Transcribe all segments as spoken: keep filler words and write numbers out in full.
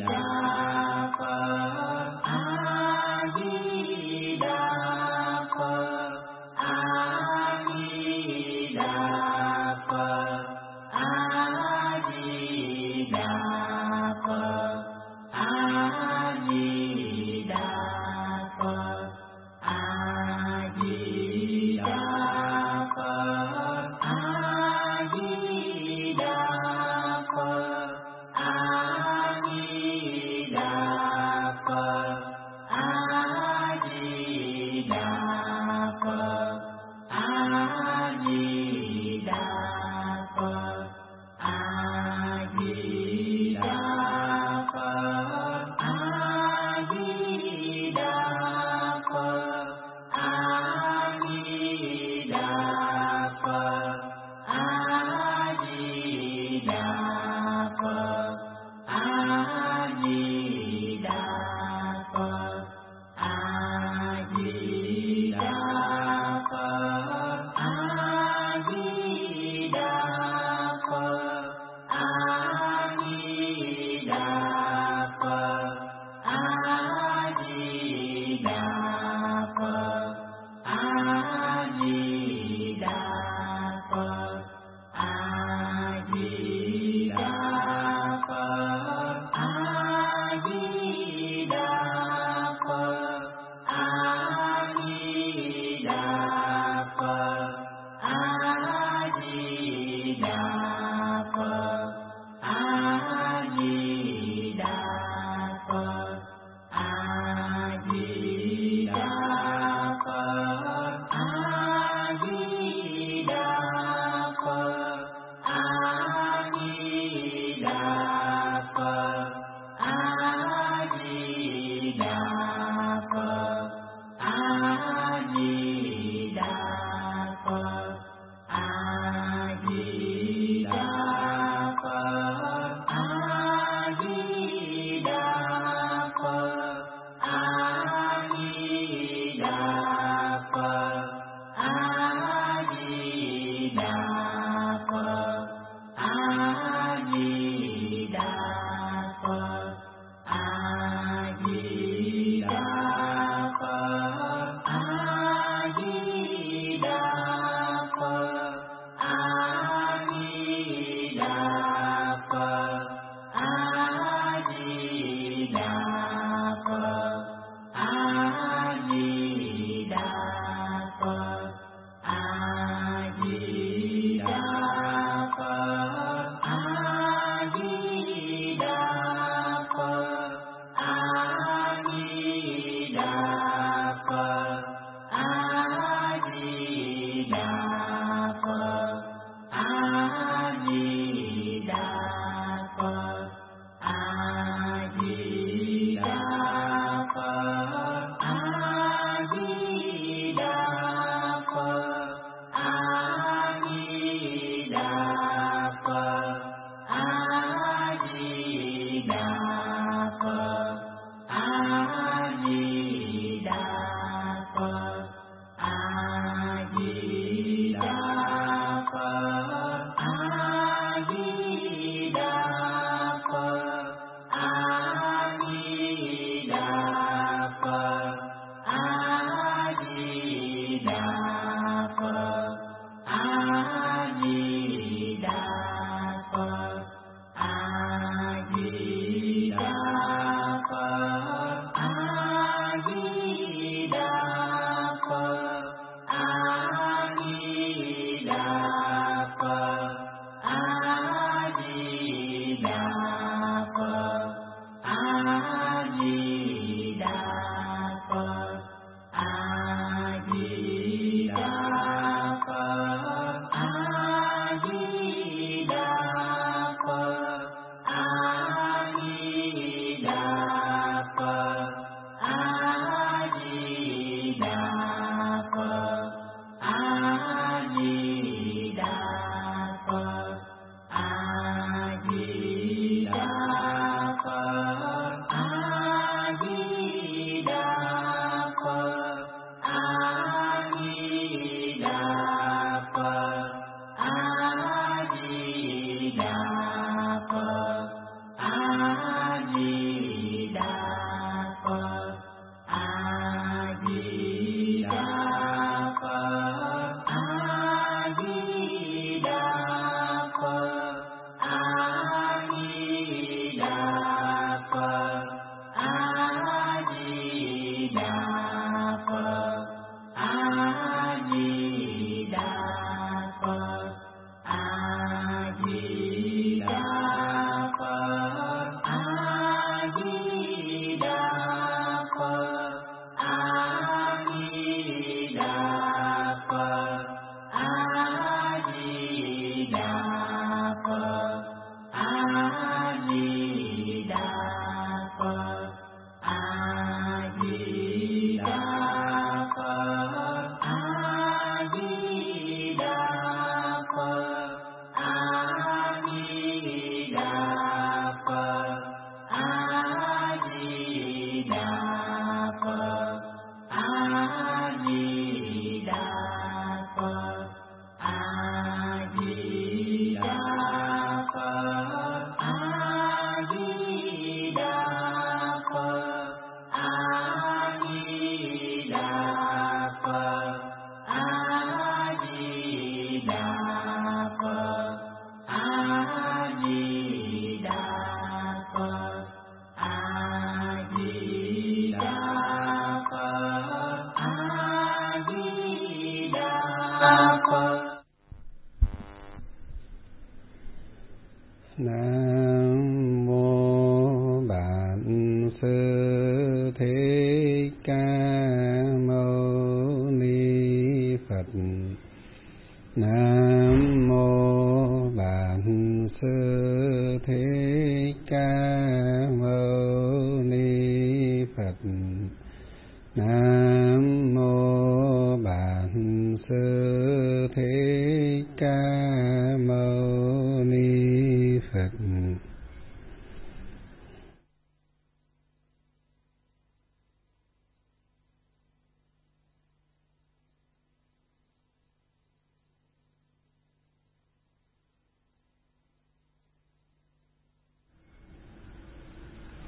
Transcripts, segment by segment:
Đà Phật. A Di Đà Phật. A Di Đà Phật. A Di Đà Phật. A Di Đà Phật. A Di Đà Phật. A Di Đà Phật. A Di Đà Phật.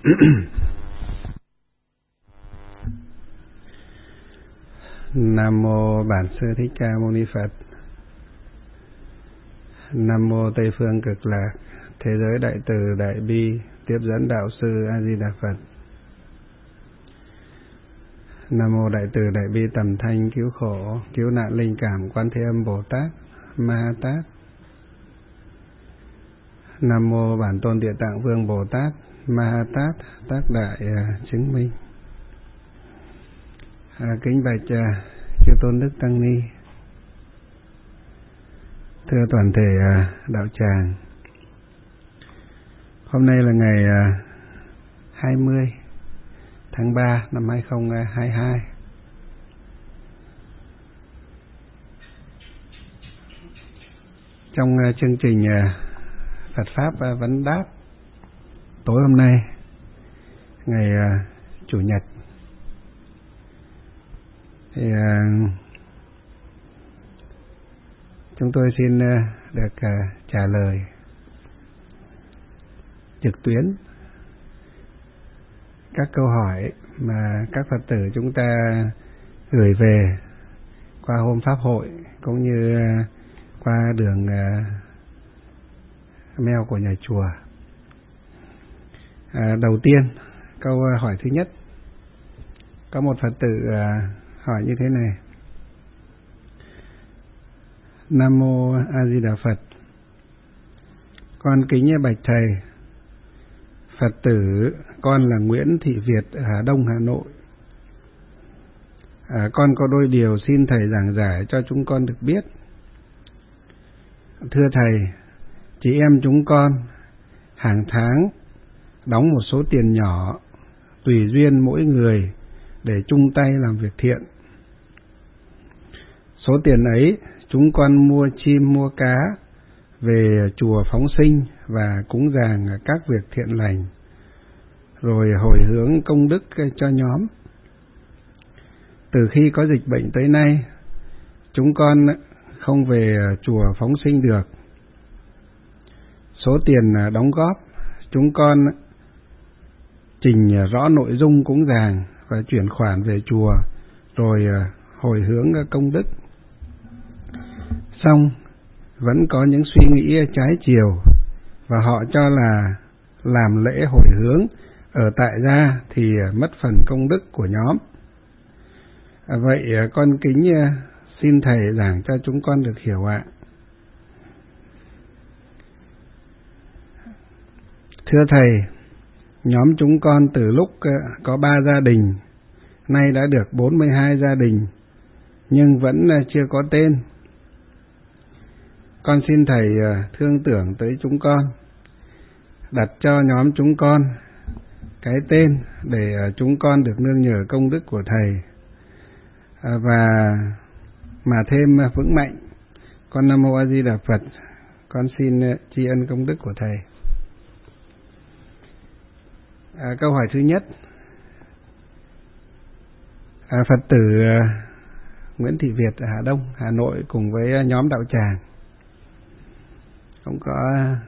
Nam mô Bản Sư Thích Ca Mâu Ni Phật. Nam mô Tây Phương Cực Lạc Thế Giới Đại Từ Đại Bi Tiếp Dẫn Đạo Sư A Di Đà Phật. Nam mô Đại Từ Đại Bi Tầm Thanh Cứu Khổ Cứu Nạn Linh Cảm Quan Thế Âm Bồ Tát Ma Ha Tát. Nam mô Bản Tôn Địa Tạng Vương Bồ Tát Ma Ha Tát Tác Đại uh, Chứng Minh. À, kính bạch uh, chư tôn đức tăng ni, thưa toàn thể uh, đạo tràng. Hôm nay là ngày uh, hai mươi tháng ba năm hai không hai hai. Trong uh, chương trình uh, Phật Pháp uh, Vấn Đáp tối hôm nay, ngày uh, Chủ nhật, thì uh, chúng tôi xin uh, được uh, trả lời trực tuyến các câu hỏi mà các Phật tử chúng ta gửi về qua hôm Pháp hội cũng như uh, qua đường uh, mail của nhà chùa. À, đầu tiên, câu hỏi thứ nhất, có một Phật tử uh, hỏi như thế này: Nam mô A Di Đà Phật, con kính bạch thầy, Phật tử con là Nguyễn Thị Việt ở Hà Đông, Hà Nội. À, con có đôi điều xin thầy giảng giải cho chúng con được biết. Thưa thầy, chị em chúng con hàng tháng đóng một số tiền nhỏ tùy duyên mỗi người để chung tay làm việc thiện. Số tiền ấy chúng con mua chim mua cá về chùa phóng sinh và cúng dường các việc thiện lành, rồi hồi hướng công đức cho nhóm. Từ khi có dịch bệnh tới nay, chúng con không về chùa phóng sinh được. Số tiền đóng góp chúng con trình rõ nội dung cúng dường và chuyển khoản về chùa, rồi hồi hướng công đức. Xong vẫn có những suy nghĩ trái chiều, và họ cho là làm lễ hồi hướng ở tại gia thì mất phần công đức của nhóm. Vậy con kính xin thầy giảng cho chúng con được hiểu ạ. Thưa thầy, nhóm chúng con từ lúc có ba gia đình, nay đã được bốn mươi hai gia đình, nhưng vẫn chưa có tên. Con xin thầy thương tưởng tới chúng con, đặt cho nhóm chúng con cái tên để chúng con được nương nhờ công đức của thầy và mà thêm vững mạnh. Con Nam mô A Di Đà Phật. Con xin tri ân công đức của thầy. À, câu hỏi thứ nhất, à, Phật tử Nguyễn Thị Việt ở Hà Đông, Hà Nội cùng với nhóm đạo tràng cũng có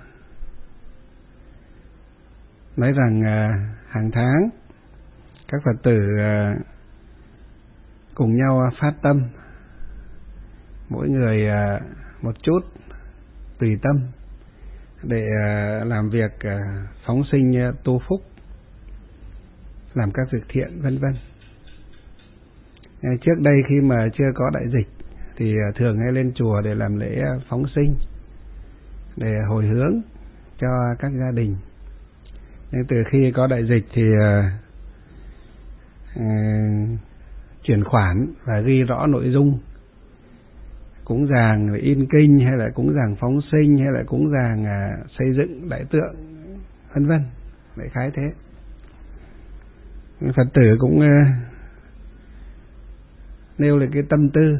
nói rằng à, hàng tháng các Phật tử à, cùng nhau phát tâm, mỗi người à, một chút tùy tâm để à, làm việc à, phóng sinh à, tu phúc, làm các việc thiện vân vân. Trước đây khi mà chưa có đại dịch thì à, thường hay lên chùa để làm lễ phóng sinh, để hồi hướng cho các gia đình. Nhưng từ khi có đại dịch thì uh, uh, chuyển khoản và ghi rõ nội dung cúng dường in kinh, hay là cúng dường phóng sinh, hay là cúng dường uh, xây dựng đại tượng vân vân, đại khái thế. Phật tử cũng uh, nêu lên cái tâm tư.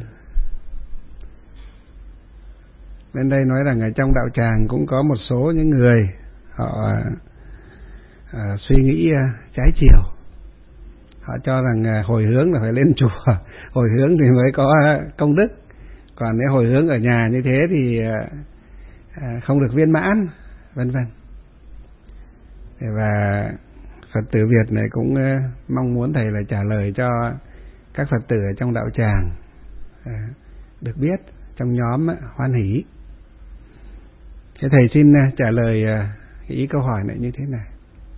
Bên đây nói rằng ở trong đạo tràng cũng có một số những người họ à, suy nghĩ à, trái chiều. Họ cho rằng à, hồi hướng là phải lên chùa, hồi hướng thì mới có à, công đức. Còn nếu hồi hướng ở nhà như thế thì à, à, không được viên mãn, vân vân. Và Phật tử Việt này cũng mong muốn thầy là trả lời cho các Phật tử ở trong đạo tràng được biết trong nhóm hoan hỷ. Thế thầy xin trả lời ý câu hỏi này như thế này.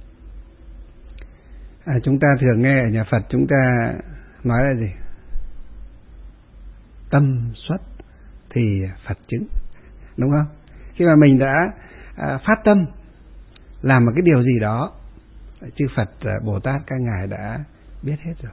À, chúng ta thường nghe ở nhà Phật chúng ta nói là gì? Tâm xuất thì Phật chứng, đúng không? Khi mà mình đã à, phát tâm làm một cái điều gì đó, chư Phật Bồ Tát các ngài đã biết hết rồi.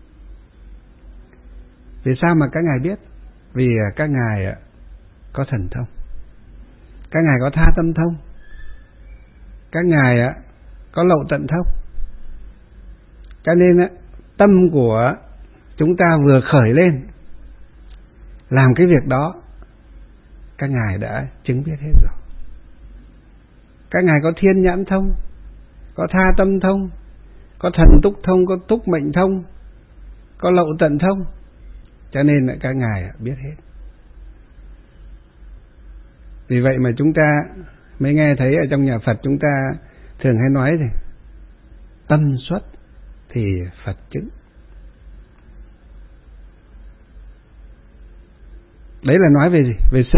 Vì sao mà các ngài biết? Vì các ngài có thần thông, các ngài có tha tâm thông, các ngài có lậu tận thông. Cho nên tâm của chúng ta vừa khởi lên làm cái việc đó, các ngài đã chứng biết hết rồi. Các ngài có thiên nhãn thông, có tha tâm thông, có thần túc thông, có túc mệnh thông, có lậu tận thông. Cho nên là các ngài biết hết. Vì vậy mà chúng ta mới nghe thấy ở trong nhà Phật chúng ta thường hay nói gì? Tâm xuất thì Phật chứng. Đấy là nói về gì? Về sự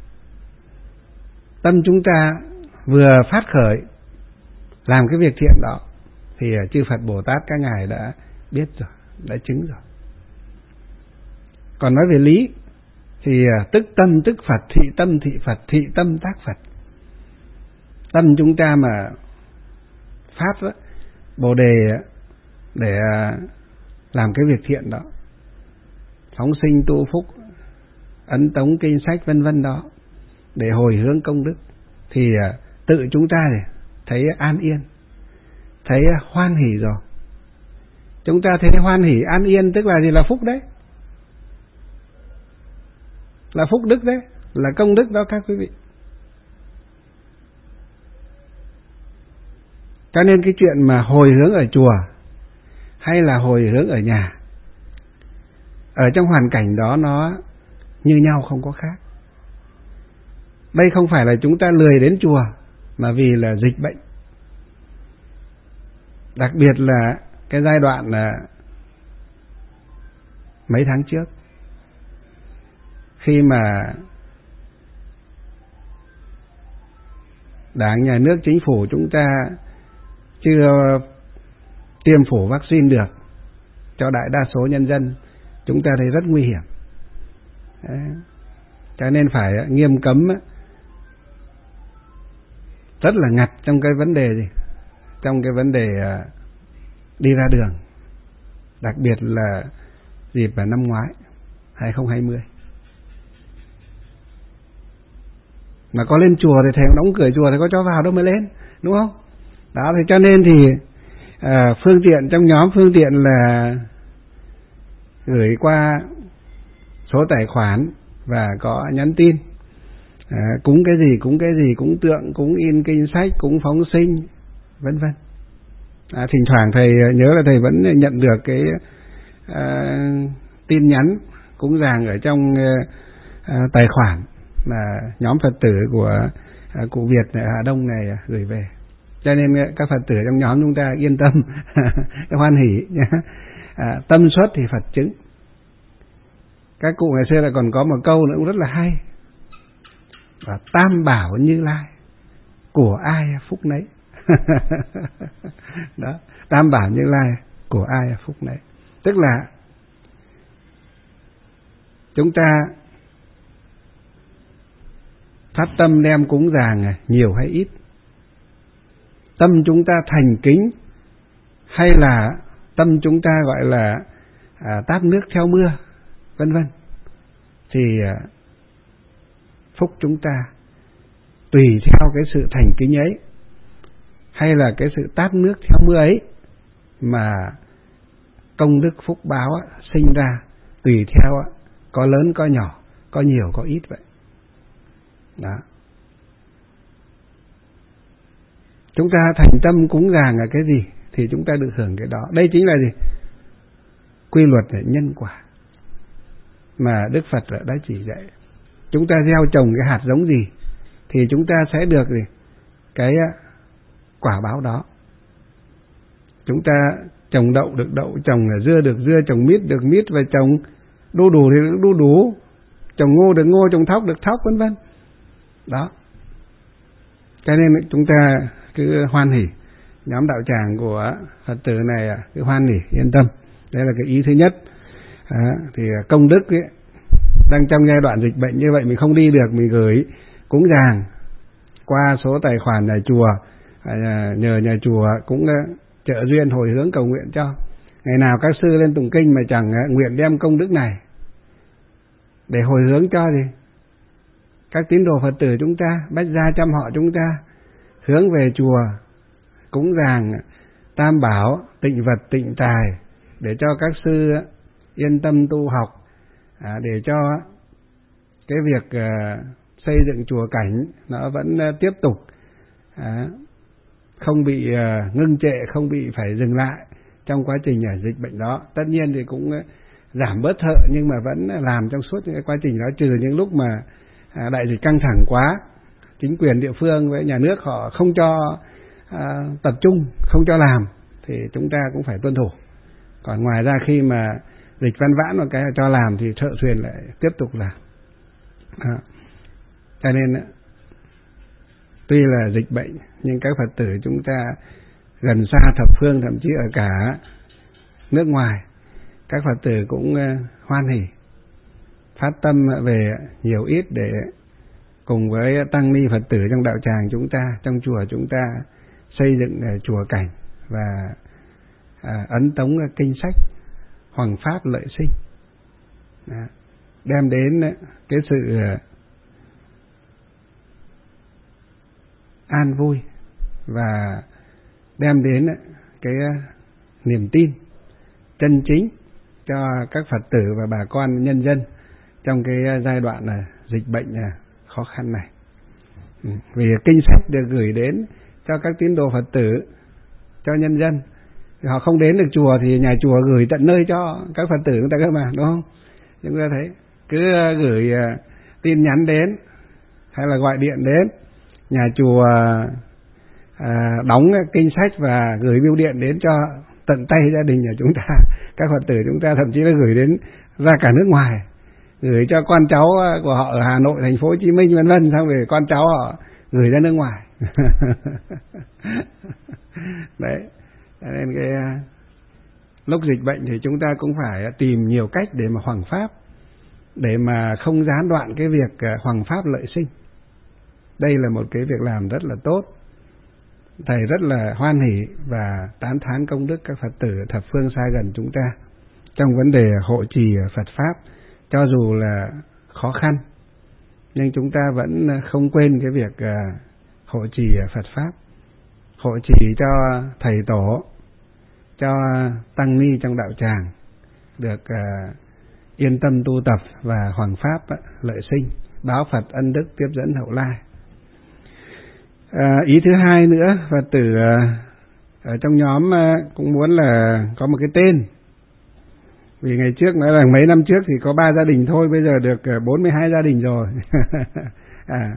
tâm chúng ta vừa phát khởi làm cái việc thiện đó thì chư Phật Bồ Tát các ngài đã biết rồi, đã chứng rồi. Còn nói về lý thì tức tâm tức Phật, thị tâm thị Phật, thị tâm tác Phật. Tâm chúng ta mà phát đó, Bồ đề để làm cái việc thiện đó, phóng sinh tu phúc, ấn tống kinh sách vân vân đó, để hồi hướng công đức, thì tự chúng ta thấy an yên, thấy hoan hỷ rồi. Chúng ta thấy hoan hỷ an yên tức là gì? Là phúc đấy, là phúc đức đấy, là công đức đó các quý vị. Cho nên cái chuyện mà hồi hướng ở chùa hay là hồi hướng ở nhà, ở trong hoàn cảnh đó nó như nhau, không có khác. Đây không phải là chúng ta lười đến chùa, mà vì là dịch bệnh. Đặc biệt là cái giai đoạn là mấy tháng trước, khi mà Đảng, Nhà nước, Chính phủ chúng ta chưa tiêm phủ vaccine được cho đại đa số nhân dân, chúng ta thấy rất nguy hiểm. Đấy. Cho nên phải nghiêm cấm, rất là ngặt trong cái vấn đề gì? Trong cái vấn đề đi ra đường. Đặc biệt là dịp năm ngoái hai không hai không. Mà có lên chùa thì thầy cũng đóng cửa chùa thì có cho vào đâu mới lên, đúng không? Đó, thì cho nên thì à, phương tiện trong nhóm phương tiện là gửi qua số tài khoản và có nhắn tin, à, cúng cái gì cúng cái gì, cúng tượng, cúng in kinh sách, cúng phóng sinh vân vân. À, thỉnh thoảng thầy nhớ là thầy vẫn nhận được cái à, tin nhắn cúng dường ở trong à, tài khoản mà nhóm Phật tử của à, cụ Việt ở Hà Đông này gửi về. Cho nên các Phật tử trong nhóm chúng ta yên tâm, hoan hỷ nhé. À, tâm xuất thì Phật chứng. Các cụ ngày xưa là còn có một câu nữa cũng rất là hay, là tam bảo Như Lai, của ai phúc nấy. Đó, tam bảo Như Lai, của ai phúc nấy. Tức là chúng ta phát tâm đem cúng dường nhiều hay ít, tâm chúng ta thành kính hay là tâm chúng ta gọi là à, tát nước theo mưa vân vân, thì à, phúc chúng ta tùy theo cái sự thành kính ấy hay là cái sự tát nước theo mưa ấy mà công đức phúc báo á, sinh ra tùy theo á, có lớn có nhỏ, có nhiều có ít vậy. Đó. Chúng ta thành tâm cúng dường là cái gì thì chúng ta được hưởng cái đó. Đây chính là gì? Quy luật về nhân quả mà Đức Phật đã chỉ dạy. Chúng ta gieo trồng cái hạt giống gì thì chúng ta sẽ được gì? Cái quả báo đó. Chúng ta trồng đậu được đậu, trồng dưa được dưa, trồng mít được mít, và trồng đu đủ thì được đu đủ, trồng ngô được ngô, trồng thóc được thóc, vân vân. Đó. Cho nên chúng ta cứ hoan hỉ. Nhóm đạo tràng của Phật tử này cứ hoan hỉ, yên tâm. Đây là cái ý thứ nhất. À, thì công đức ấy, đang trong giai đoạn dịch bệnh như vậy, mình không đi được, mình gửi cúng dường qua số tài khoản nhà chùa, à, nhờ nhà chùa cũng trợ duyên hồi hướng cầu nguyện cho. Ngày nào các sư lên tụng kinh mà chẳng nguyện đem công đức này để hồi hướng cho gì các tín đồ Phật tử chúng ta, bách gia trăm họ chúng ta hướng về chùa cúng dường tam bảo, tịnh vật, tịnh tài, để cho các sư yên tâm tu học, à, để cho cái việc uh, xây dựng chùa cảnh nó vẫn uh, tiếp tục, à, không bị uh, ngưng trệ, không bị phải dừng lại trong quá trình uh, dịch bệnh đó. Tất nhiên thì cũng uh, giảm bớt thợ, nhưng mà vẫn làm trong suốt những cái quá trình đó, trừ những lúc mà uh, đại dịch căng thẳng quá, chính quyền địa phương với nhà nước họ không cho uh, tập trung, không cho làm, thì chúng ta cũng phải tuân thủ. Còn ngoài ra khi mà dịch văn vãn một cái cho làm thì thợ thuyền lại tiếp tục làm. À, cho nên tuy là dịch bệnh nhưng các Phật tử chúng ta gần xa thập phương, thậm chí ở cả nước ngoài, các Phật tử cũng hoan hỉ phát tâm về nhiều ít để cùng với tăng ni Phật tử trong đạo tràng chúng ta, trong chùa chúng ta xây dựng chùa cảnh và à, ấn tống kinh sách hoằng pháp lợi sinh. Đó. Đem đến cái sự an vui và đem đến cái niềm tin chân chính cho các Phật tử và bà con nhân dân trong cái giai đoạn dịch bệnh khó khăn này. Vì kinh sách được gửi đến cho các tín đồ Phật tử, cho nhân dân, họ không đến được chùa thì nhà chùa gửi tận nơi cho các Phật tử chúng ta cơ mà, đúng không? Chúng ta thấy cứ gửi tin nhắn đến hay là gọi điện đến nhà chùa, à, đóng kinh sách và gửi bưu điện đến cho tận tay gia đình nhà chúng ta. Các Phật tử chúng ta thậm chí là gửi đến ra cả nước ngoài, gửi cho con cháu của họ ở Hà Nội, thành phố Hồ Chí Minh vân vân, xong rồi con cháu họ gửi ra nước ngoài. Đấy. Nên cái lúc dịch bệnh thì chúng ta cũng phải tìm nhiều cách để mà hoằng pháp, để mà không gián đoạn cái việc hoằng pháp lợi sinh. Đây là một cái việc làm rất là tốt. Thầy rất là hoan hỉ và tán thán công đức các Phật tử thập phương xa gần chúng ta trong vấn đề hộ trì Phật pháp. Cho dù là khó khăn nhưng chúng ta vẫn không quên cái việc hộ trì Phật pháp, hộ trì cho thầy tổ, cho tăng ni trong đạo tràng được uh, yên tâm tu tập và hoằng pháp uh, lợi sinh, báo Phật ân đức tiếp dẫn hậu lai. Uh, ý thứ hai nữa, Phật tử uh, ở trong nhóm uh, cũng muốn là có một cái tên. Vì ngày trước nói là mấy năm trước thì có ba gia đình thôi, bây giờ được uh, bốn mươi hai gia đình rồi. à.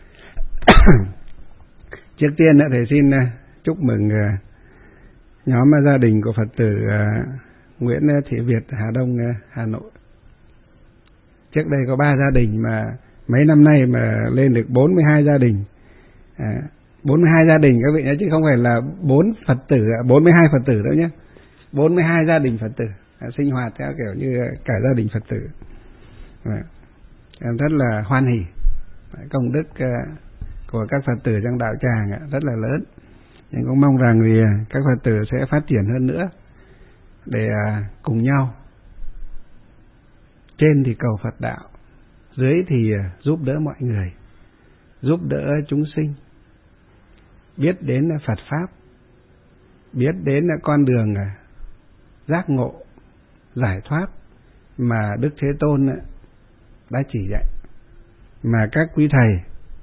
Trước tiên uh, thầy xin uh, chúc mừng uh, nhóm gia đình của Phật tử uh, Nguyễn Thị Việt, Hà Đông, uh, Hà Nội. Trước đây có ba gia đình mà mấy năm nay mà lên được bốn mươi hai gia đình. À, bốn mươi hai gia đình các vị nhé, chứ không phải là bốn Phật tử, bốn mươi hai Phật tử đâu nhé. bốn mươi hai gia đình Phật tử à, sinh hoạt theo kiểu như cả gia đình Phật tử. À, em rất là hoan hỉ. Công đức uh, của các Phật tử trong đạo tràng uh, rất là lớn. Nhưng cũng mong rằng thì các Phật tử sẽ phát triển hơn nữa để cùng nhau, trên thì cầu Phật đạo, dưới thì giúp đỡ mọi người, giúp đỡ chúng sinh, biết đến Phật pháp, biết đến con đường giác ngộ, giải thoát mà Đức Thế Tôn đã chỉ dạy, mà các quý thầy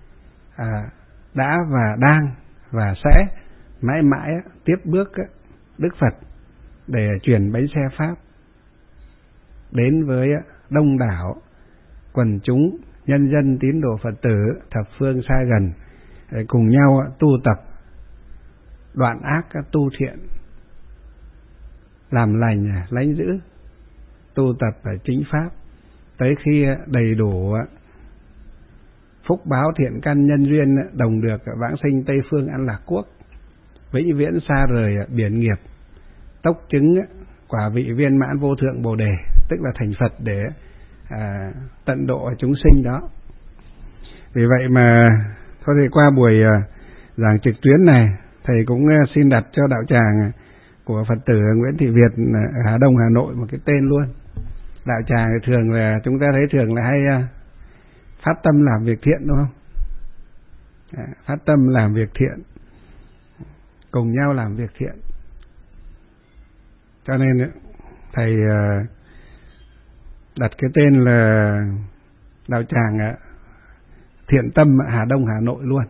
đã và đang và sẽ mãi mãi tiếp bước Đức Phật để truyền bánh xe pháp đến với đông đảo quần chúng nhân dân tín đồ Phật tử thập phương xa gần, để cùng nhau tu tập đoạn ác tu thiện, làm lành, lánh giữ, tu tập chính pháp, tới khi đầy đủ phúc báo thiện căn nhân duyên, đồng được vãng sinh Tây Phương An Lạc Quốc, vĩnh viễn xa rời biển nghiệp, tốc chứng quả vị viên mãn vô thượng Bồ Đề, tức là thành Phật để à, tận độ chúng sinh đó. Vì vậy mà thôi thì qua buổi à, giảng trực tuyến này, thầy cũng xin đặt cho đạo tràng của Phật tử Nguyễn Thị Việt ở Hà Đông, Hà Nội một cái tên luôn. Đạo tràng thường là chúng ta thấy thường là hay à, phát tâm làm việc thiện, đúng không? À, phát tâm làm việc thiện, cùng nhau làm việc thiện. Cho nên thầy đặt cái tên là đạo tràng Thiện Tâm Hà Đông, Hà Nội luôn.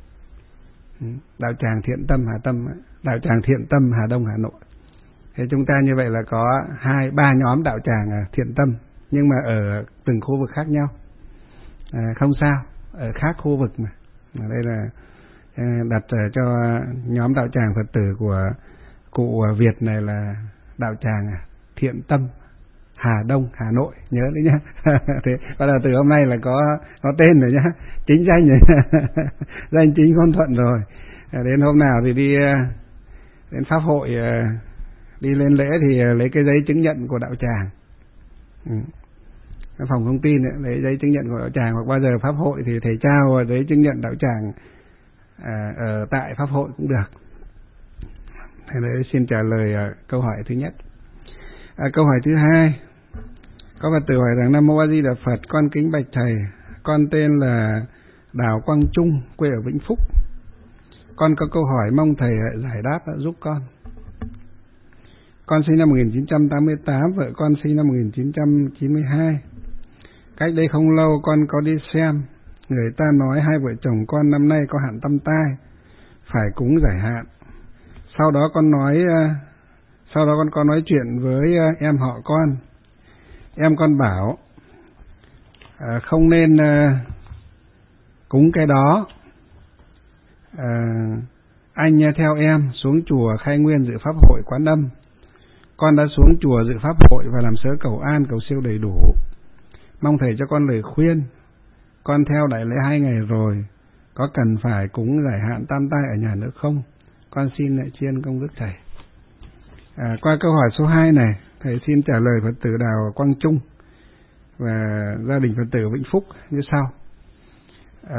Đạo tràng Thiện Tâm Hà Tâm, đạo tràng Thiện Tâm Hà Đông, Hà Nội. Thế chúng ta như vậy là có hai ba nhóm đạo tràng thiện tâm, nhưng mà ở từng khu vực khác nhau. À, không sao, ở khác khu vực mà. Ở đây là đặt cho nhóm đạo tràng Phật tử của cụ Việt này là đạo tràng Thiện Tâm Hà Đông, Hà Nội, nhớ đấy nhá. Thế bắt đầu từ hôm nay là có có tên rồi nhá, chính danh rồi, danh chính ngôn thuận rồi. Đến hôm nào thì đi đến pháp hội, đi lên lễ thì lấy cái giấy chứng nhận của đạo tràng. Ừ. Cái phòng thông tin ấy, lấy giấy chứng nhận của đạo tràng, hoặc bao giờ pháp hội thì thầy trao giấy chứng nhận đạo tràng à, ở tại pháp hội cũng được. Thế đấy, xin trả lời à, câu hỏi thứ nhất. À, câu hỏi thứ hai, có Phật tử hỏi rằng: Nam Mô A Di Đà Phật, con kính bạch thầy, con tên là Đào Quang Trung, quê ở Vĩnh Phúc. Con có câu hỏi mong thầy giải đáp giúp con. Con sinh năm một nghìn chín trăm tám mươi tám, vợ con sinh năm một nghìn chín trăm chín mươi hai. Cách đây không lâu con có đi xem, người ta nói hai vợ chồng con năm nay có hạn tâm tai, phải cúng giải hạn. Sau đó con nói, sau đó con có nói chuyện với em họ con. Em con bảo à, không nên à, cúng cái đó. À, anh theo em xuống chùa Khai Nguyên dự pháp hội Quán Âm. Con đã xuống chùa dự pháp hội và làm sớ cầu an, cầu siêu đầy đủ. Mong thầy cho con lời khuyên. Con theo đại lễ hai ngày rồi, có cần phải cúng giải hạn tam tai ở nhà nữa không? Con xin lại tri ân công đức thầy. À, qua câu hỏi số hai này, thầy xin trả lời Phật tử Đào Quang Trung và gia đình Phật tử Vĩnh Phúc như sau. À,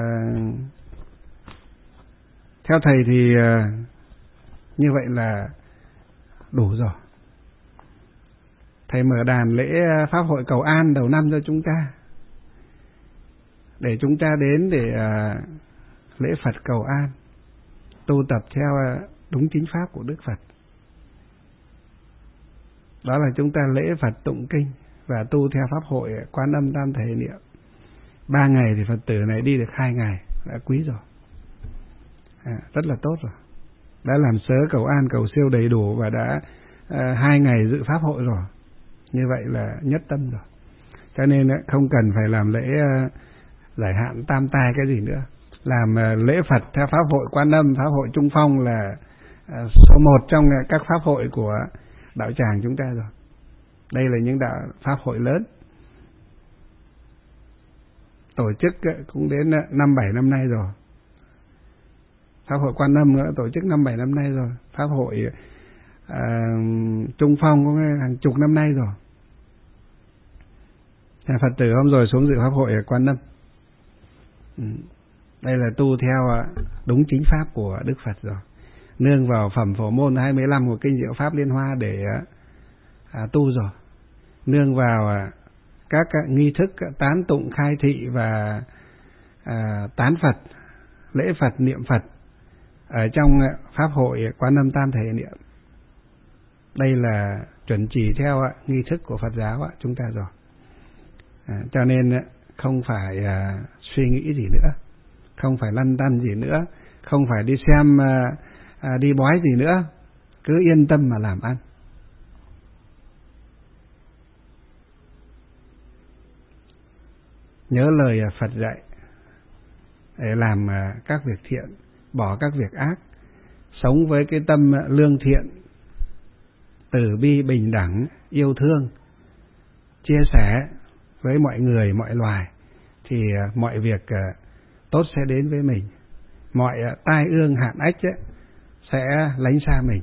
theo thầy thì à, như vậy là đủ rồi. Thầy mở đàn lễ pháp hội cầu an đầu năm cho chúng ta, để chúng ta đến để à, lễ Phật cầu an, tu tập theo đúng chính pháp của Đức Phật. Đó là chúng ta lễ Phật tụng kinh và tu theo pháp hội Quán Âm Tam Thể Niệm. Ba ngày thì Phật tử này đi được hai ngày đã quý rồi, à, rất là tốt rồi. Đã làm sớ cầu an cầu siêu đầy đủ và đã à, hai ngày dự pháp hội rồi. Như vậy là nhất tâm rồi. Cho nên không cần phải làm lễ uh, giải hạn tam tai cái gì nữa. Làm uh, lễ Phật theo pháp hội Quan Âm, pháp hội Trung Phong là uh, số một trong uh, các pháp hội của đạo tràng chúng ta rồi. Đây là những đạo pháp hội lớn. Tổ chức uh, cũng đến uh, năm bảy năm nay rồi. Pháp hội Quan Âm nữa tổ chức năm bảy năm nay rồi. Pháp hội uh, Trung Phong cũng hàng chục năm nay rồi. Nhà Phật tử hôm rồi xuống dự pháp hội ở Quan Âm. Ừ. Đây là tu theo đúng chính pháp của Đức Phật rồi. Nương vào phẩm phổ môn hai mươi lăm của Kinh Diệu Pháp Liên Hoa để à, tu rồi. Nương vào à, các à, nghi thức tán tụng khai thị và à, tán Phật, lễ Phật, niệm Phật ở trong à, pháp hội Quán Âm Tam Thể Niệm. Đây là chuẩn chỉ theo à, nghi thức của Phật giáo à, chúng ta rồi. À, cho nên không phải à, suy nghĩ gì nữa, không phải lăn tăn gì nữa, không phải đi xem à, à, đi bói gì nữa, cứ yên tâm mà làm ăn. Nhớ lời Phật dạy để làm à, các việc thiện, bỏ các việc ác, sống với cái tâm lương thiện, từ bi, bình đẳng, yêu thương, chia sẻ với mọi người, mọi loài, thì mọi việc tốt sẽ đến với mình. Mọi tai ương hạn ách ấy, sẽ lánh xa mình.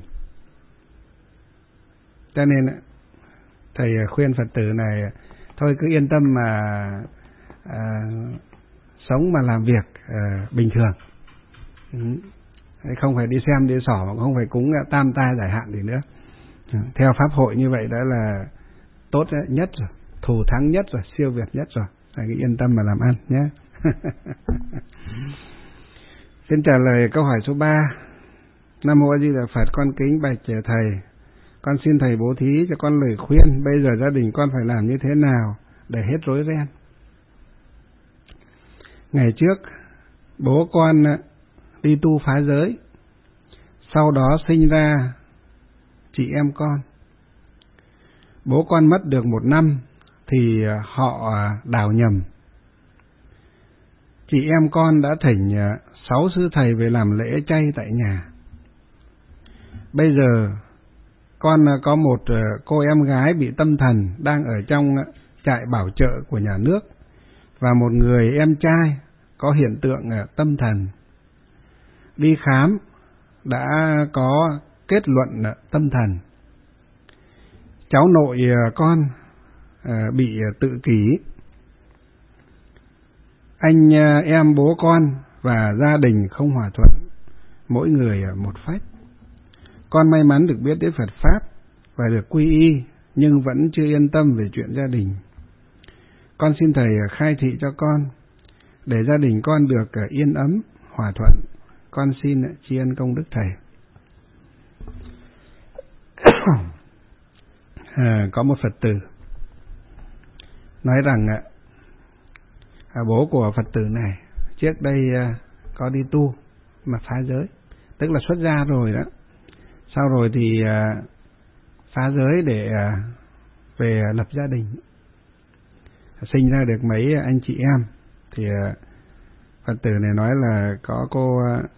Cho nên thầy khuyên Phật tử này thôi cứ yên tâm mà à, sống mà làm việc à, bình thường. Ừ. Không phải đi xem đi xỏ, mà không phải cúng tam tai giải hạn gì nữa. Ừ. Theo pháp hội như vậy đã là tốt nhất rồi, thù thắng nhất rồi, siêu việt nhất rồi. Thầy cứ yên tâm mà làm ăn nhé. Xin trả lời câu hỏi số ba. Nam mô A Di Đà Phật. Con kính bạch thầy, con xin thầy bố thí cho con lời khuyên. Bây giờ gia đình con phải làm như thế nào để hết rối ren? Ngày trước bố con đi tu phá giới, sau đó sinh ra chị em con. Bố con mất được một năm thì họ đào nhầm. Chị em con đã thỉnh sáu sư thầy về làm lễ chay tại nhà. Bây giờ con có một cô em gái bị tâm thần đang ở trong trại bảo trợ của nhà nước, và một người em trai có hiện tượng tâm thần. Đi khám đã có kết luận tâm thần. Cháu nội con bị tự kỷ. Anh em bố con và gia đình không hòa thuận, mỗi người một phách. Con may mắn được biết đến Phật Pháp và được quy y, nhưng vẫn chưa yên tâm về chuyện gia đình. Con xin thầy khai thị cho con, để gia đình con được yên ấm, hòa thuận. Con xin tri ân công đức thầy. À, có một Phật tử nói rằng à, bố của Phật tử này trước đây à, có đi tu mà phá giới, tức là xuất gia rồi đó. Sau rồi thì à, phá giới để à, về lập gia đình, sinh ra được mấy anh chị em. Thì à, Phật tử này nói là có cô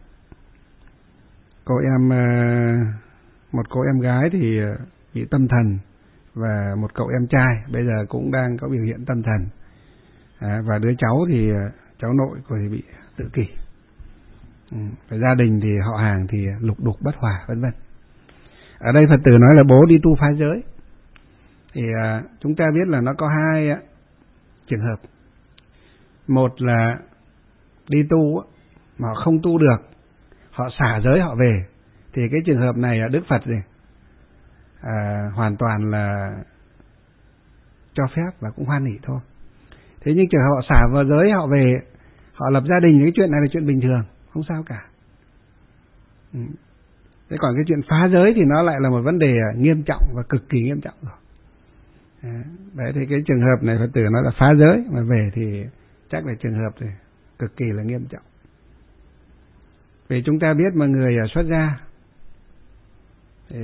cô em một cô em gái thì bị tâm thần, và một cậu em trai bây giờ cũng đang có biểu hiện tâm thần, à, và đứa cháu thì cháu nội của thì bị tự kỷ. Ừ, gia đình thì họ hàng thì lục đục bất hòa vân vân. Ở đây Phật tử nói là bố đi tu phá giới, thì à, chúng ta biết là nó có hai à, trường hợp. Một là đi tu mà họ không tu được, họ xả giới họ về, thì cái trường hợp này Đức Phật gì à, hoàn toàn là cho phép và cũng hoan hỷ thôi. Thế nhưng trường hợp họ xả vào giới họ về, họ lập gia đình, cái chuyện này là chuyện bình thường, không sao cả. Ừ. Thế còn cái chuyện phá giới thì nó lại là một vấn đề nghiêm trọng và cực kỳ nghiêm trọng rồi. À, đấy thì cái trường hợp này Phật tử nói là phá giới mà về thì chắc là trường hợp thì cực kỳ là nghiêm trọng. Vì chúng ta biết mà người xuất gia thì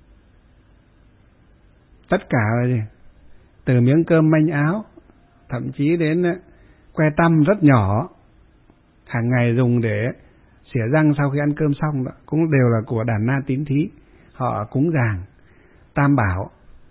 tất cả là gì? Từ miếng cơm manh áo, thậm chí đến que tăm rất nhỏ hàng ngày dùng để xỉa răng sau khi ăn cơm xong đó, cũng đều là của đàn na tín thí. Họ cúng dường Tam Bảo,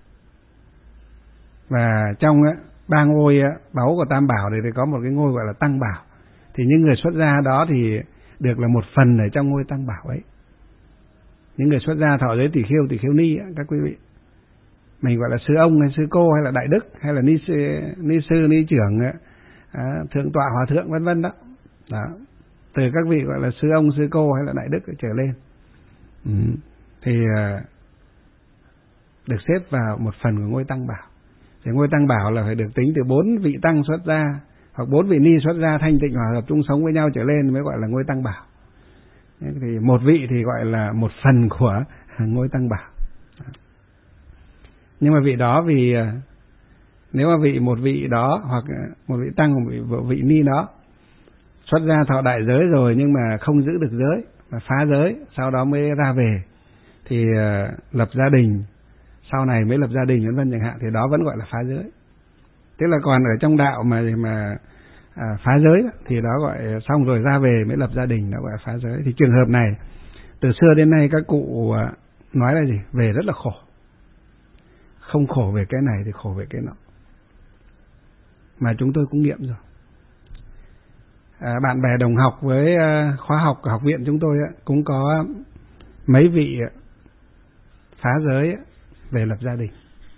và trong ba ngôi báu của Tam Bảo thì có một cái ngôi gọi là Tăng Bảo. Thì những người xuất gia đó thì được là một phần ở trong ngôi Tăng Bảo ấy. Những người xuất gia thọ giới tỷ khiêu, tỷ khiêu ni các quý vị, mình gọi là sư ông hay sư cô hay là đại đức hay là ni sư, ni sư ni trưởng, à, thượng tọa hòa thượng vân vân đó. Đó, từ các vị gọi là sư ông sư cô hay là đại đức trở lên, ừ. thì uh, được xếp vào một phần của ngôi Tăng Bảo. Thì ngôi Tăng Bảo là phải được tính từ bốn vị tăng xuất gia hoặc bốn vị ni xuất gia thanh tịnh hòa hợp chung sống với nhau trở lên mới gọi là ngôi Tăng Bảo. Thì một vị thì gọi là một phần của ngôi Tăng Bảo. Nhưng mà vị đó vì nếu mà vị một vị đó hoặc một vị tăng một vị, một vị ni đó xuất gia thọ đại giới rồi nhưng mà không giữ được giới mà phá giới, sau đó mới ra về thì uh, lập gia đình, sau này mới lập gia đình vân vân chẳng hạn, thì đó vẫn gọi là phá giới. Tức là còn ở trong đạo mà mà à, phá giới đó, thì đó gọi xong rồi ra về mới lập gia đình, đó gọi là phá giới. Thì trường hợp này từ xưa đến nay các cụ uh, nói là gì? Về rất là khổ. không khổ về cái này thì khổ về cái nọ. Mà chúng tôi cũng nghiệm rồi. À, bạn bè đồng học với uh, khóa học của học viện chúng tôi uh, cũng có mấy vị uh, phá giới uh, về lập gia đình.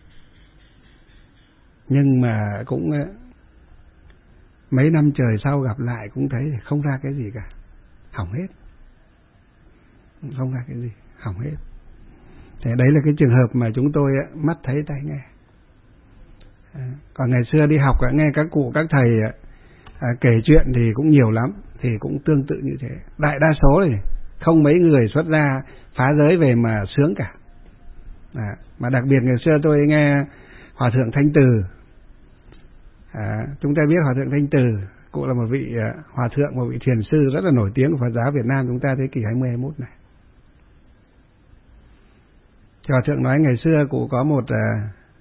Nhưng mà cũng uh, mấy năm trời sau gặp lại cũng thấy không ra cái gì cả. Hỏng hết. Không ra cái gì, hỏng hết. Thế đấy là cái trường hợp mà chúng tôi uh, mắt thấy tai nghe. À, còn ngày xưa đi học uh, nghe các cụ các thầy uh, À, kể chuyện thì cũng nhiều lắm, thì cũng tương tự như thế. Đại đa số thì không mấy người xuất ra phá giới về mà sướng cả. À, mà đặc biệt ngày xưa tôi nghe Hòa thượng Thanh Từ. À, chúng ta biết Hòa thượng Thanh Từ, cụ là một vị uh, hòa thượng, một vị thiền sư rất là nổi tiếng của Phật giáo Việt Nam chúng ta thế kỷ hai mươi hai mươi mốt này. Thì Hòa thượng nói ngày xưa cụ có một uh,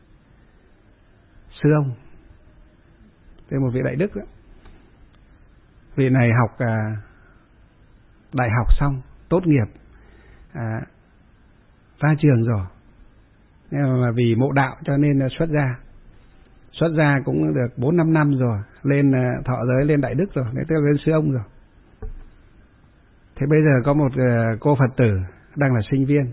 sư ông, thế một vị đại đức đó. Vị này học à, đại học xong, tốt nghiệp, à, ra trường rồi. Nhưng mà vì mộ đạo cho nên xuất gia. Xuất gia cũng được bốn năm năm rồi, lên à, thọ giới, lên đại đức rồi, tức là lên sư ông rồi. Thế bây giờ có một à, cô Phật tử đang là sinh viên,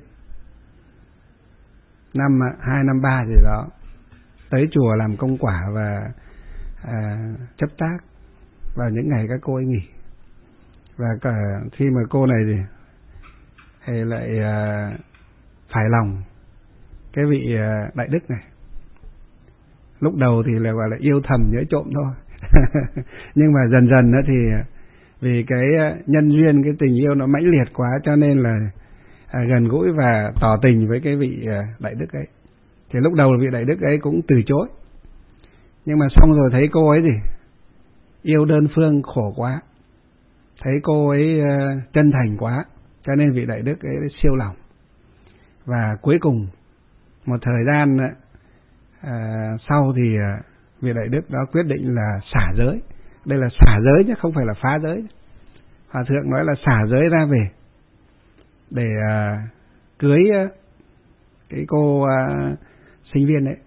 năm hai, năm ba gì đó, tới chùa làm công quả và à, chấp tác vào những ngày các cô ấy nghỉ. Và cả khi mà cô này thì, thì lại uh, phải lòng cái vị uh, đại đức này. Lúc đầu thì là gọi là yêu thầm nhớ trộm thôi. Nhưng mà dần dần đó thì vì cái nhân duyên, cái tình yêu nó mãnh liệt quá cho nên là uh, gần gũi và tỏ tình với cái vị uh, đại đức ấy. Thì lúc đầu vị đại đức ấy cũng từ chối. Nhưng mà xong rồi thấy cô ấy gì yêu đơn phương khổ quá, thấy cô ấy uh, chân thành quá, cho nên vị đại đức ấy siêu lòng. Và cuối cùng một thời gian uh, sau thì uh, vị đại đức đó quyết định là xả giới. Đây là xả giới chứ không phải là phá giới. Hòa thượng nói là xả giới ra về để uh, cưới uh, cái cô uh, sinh viên ấy.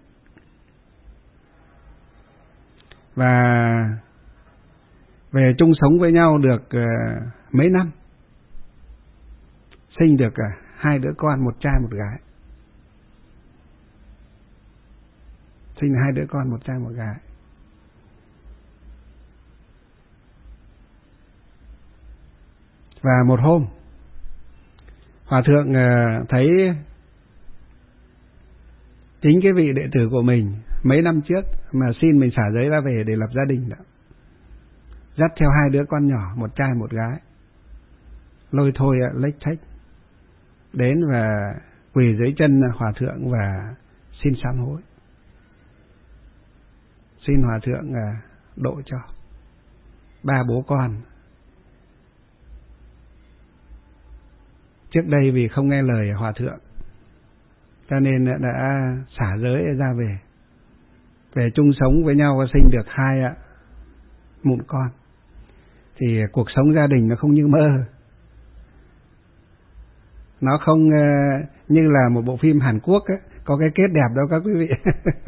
Và về chung sống với nhau được uh, mấy năm, sinh được uh, hai đứa con, một trai một gái. Sinh hai đứa con, một trai một gái. Và một hôm Hòa thượng uh, thấy chính cái vị đệ tử của mình mấy năm trước mà xin mình xả giới ra về để lập gia đình đó, dắt theo hai đứa con nhỏ, một trai một gái, lôi thôi lếch thếch đến và quỳ dưới chân Hòa thượng và xin sám hối, xin Hòa thượng độ cho. Ba bố con trước đây vì không nghe lời Hòa thượng cho nên đã xả giới ra về, về chung sống với nhau và sinh được hai mụn con. Thì cuộc sống gia đình nó không như mơ, nó không uh, như là một bộ phim Hàn Quốc ấy, có cái kết đẹp đâu các quý vị.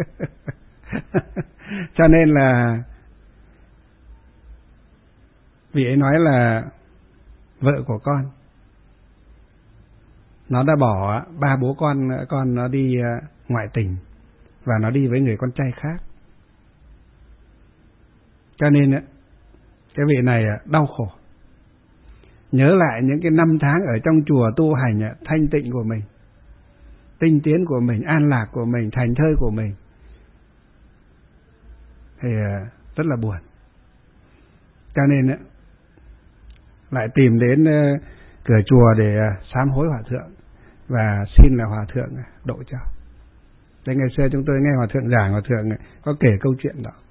Cho nên là vị ấy nói là vợ của con nó đã bỏ ba bố con con nó đi uh, ngoại tình và nó đi với người con trai khác. Cho nên uh, cái vị này đau khổ, nhớ lại những cái năm tháng ở trong chùa tu hành thanh tịnh của mình, tinh tiến của mình, an lạc của mình, thành thơi của mình, thì rất là buồn. Cho nên lại tìm đến cửa chùa để sám hối Hòa thượng và xin là Hòa thượng độ cho. Thế ngày xưa chúng tôi nghe Hòa thượng giảng, Hòa thượng có kể câu chuyện đó.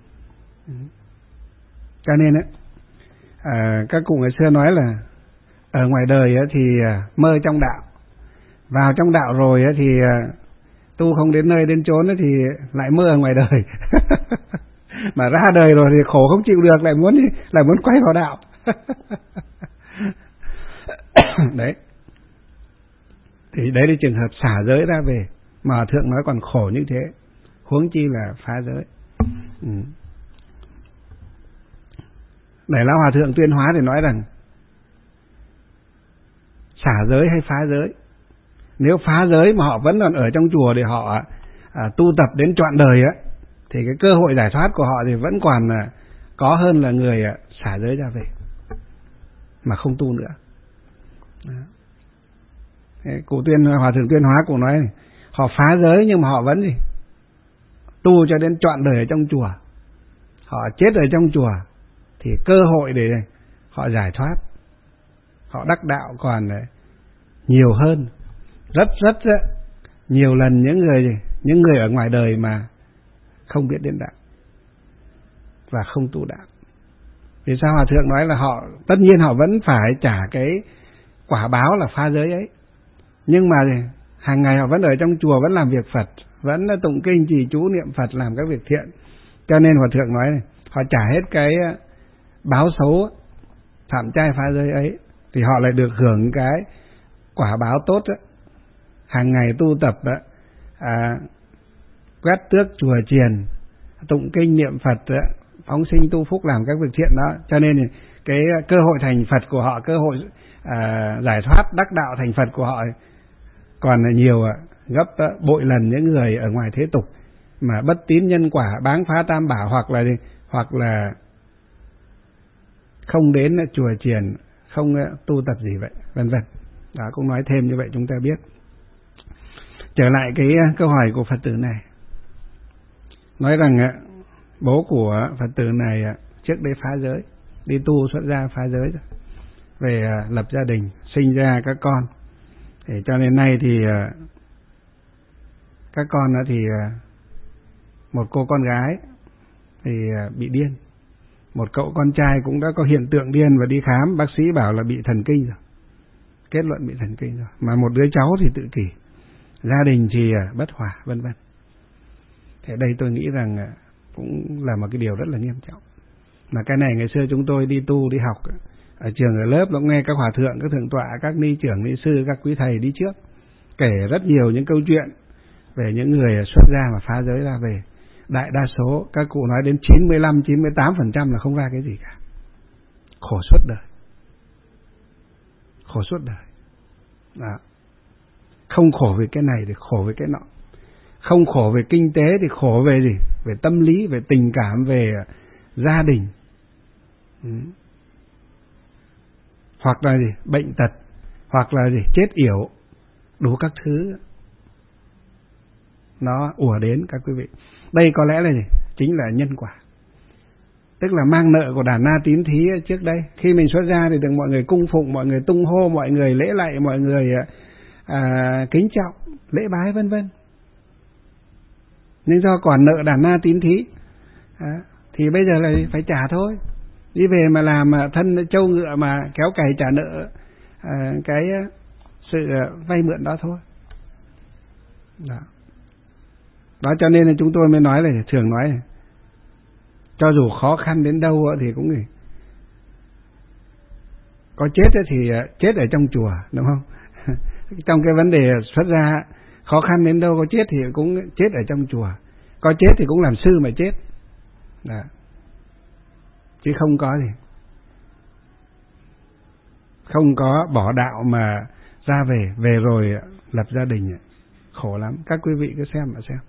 Cho nên ấy, à, các cụ ngày xưa nói là ở ngoài đời ấy thì mơ trong đạo, vào trong đạo rồi ấy thì tu không đến nơi đến chốn ấy thì lại mơ ở ngoài đời. Mà ra đời rồi thì khổ không chịu được, lại muốn lại muốn quay vào đạo. Đấy. Thì đấy là trường hợp xả giới ra về mà Hòa thượng nói còn khổ như thế, huống chi là phá giới. Ừ. Đại Lão Hòa thượng Tuyên Hóa thì nói rằng xả giới hay phá giới, nếu phá giới mà họ vẫn còn ở trong chùa để họ à, tu tập đến trọn đời á, thì cái cơ hội giải thoát của họ thì vẫn còn à, có hơn là người à, xả giới ra về mà không tu nữa. Thế, cụ Tuyên Hòa thượng Tuyên Hóa cũng nói này, họ phá giới nhưng mà họ vẫn gì tu cho đến trọn đời ở trong chùa, họ chết ở trong chùa thì cơ hội để họ giải thoát, họ đắc đạo còn nhiều hơn rất rất nhiều lần những người những người ở ngoài đời mà không biết đến đạo và không tu đạo. Vì sao Hòa thượng nói là họ tất nhiên họ vẫn phải trả cái quả báo là phá giới ấy, nhưng mà hàng ngày họ vẫn ở trong chùa, vẫn làm việc Phật, vẫn tụng kinh trì chú niệm Phật, làm các việc thiện. Cho nên Hòa thượng nói này, họ trả hết cái báo xấu phạm trai phá giới ấy thì họ lại được hưởng cái quả báo tốt đó. Hàng ngày tu tập đó, à, quét tước chùa chiền, tụng kinh niệm Phật đó, phóng sinh tu phúc, làm các việc thiện đó. Cho nên cái cơ hội thành Phật của họ, cơ hội à, giải thoát đắc đạo thành Phật của họ còn là nhiều gấp bội lần những người ở ngoài thế tục mà bất tín nhân quả, báng phá tam bảo, hoặc là hoặc là không đến chùa chiền, không tu tập gì vậy, vân vân. Đó, cũng nói thêm như vậy chúng ta biết. Trở lại cái câu hỏi của Phật tử này, nói rằng bố của Phật tử này trước đây phá giới, đi tu xuất gia phá giới rồi, về lập gia đình, sinh ra các con. Để cho nên nay thì các con đó thì một cô con gái thì bị điên, một cậu con trai cũng đã có hiện tượng điên và đi khám, bác sĩ bảo là bị thần kinh rồi, kết luận bị thần kinh rồi, mà một đứa cháu thì tự kỷ, gia đình thì bất hòa, vân vân. Thế đây tôi nghĩ rằng cũng là một cái điều rất là nghiêm trọng. Mà cái này ngày xưa chúng tôi đi tu, đi học ở trường, ở lớp, nó nghe các hòa thượng, các thượng tọa, các ni trưởng, ni sư, các quý thầy đi trước kể rất nhiều những câu chuyện về những người xuất gia mà phá giới ra về. Đại đa số các cụ nói đến chín mươi lăm, chín mươi tám phần trăm là không ra cái gì cả. Khổ suốt đời. Khổ suốt đời. Đó. Không khổ về cái này thì khổ về cái nọ. Không khổ về kinh tế thì khổ về gì? Về tâm lý, về tình cảm, về gia đình. Ừ. Hoặc là gì? Bệnh tật, hoặc là gì? Chết yểu, đủ các thứ nó ùa đến các quý vị. Đây có lẽ là gì? Chính là nhân quả. Tức là mang nợ của Đàn Na Tín Thí trước đây. Khi mình xuất gia thì được mọi người cung phụng, mọi người tung hô, mọi người lễ lạy, mọi người à, kính trọng, lễ bái vân vân. Nhưng do còn nợ Đàn Na Tín Thí à, thì bây giờ là phải trả thôi. Đi về mà làm thân trâu ngựa mà kéo cày trả nợ à, cái sự vay mượn đó thôi. Đó. Đó cho nên là chúng tôi mới nói là thường nói là, cho dù khó khăn đến đâu thì cũng gì, có chết thì chết ở trong chùa, đúng không? Trong cái vấn đề xuất gia, khó khăn đến đâu có chết thì cũng chết ở trong chùa, có chết thì cũng làm sư mà chết. Đó. Chứ không có gì, không có bỏ đạo mà ra về, về rồi lập gia đình, khổ lắm. Các quý vị cứ xem mà xem.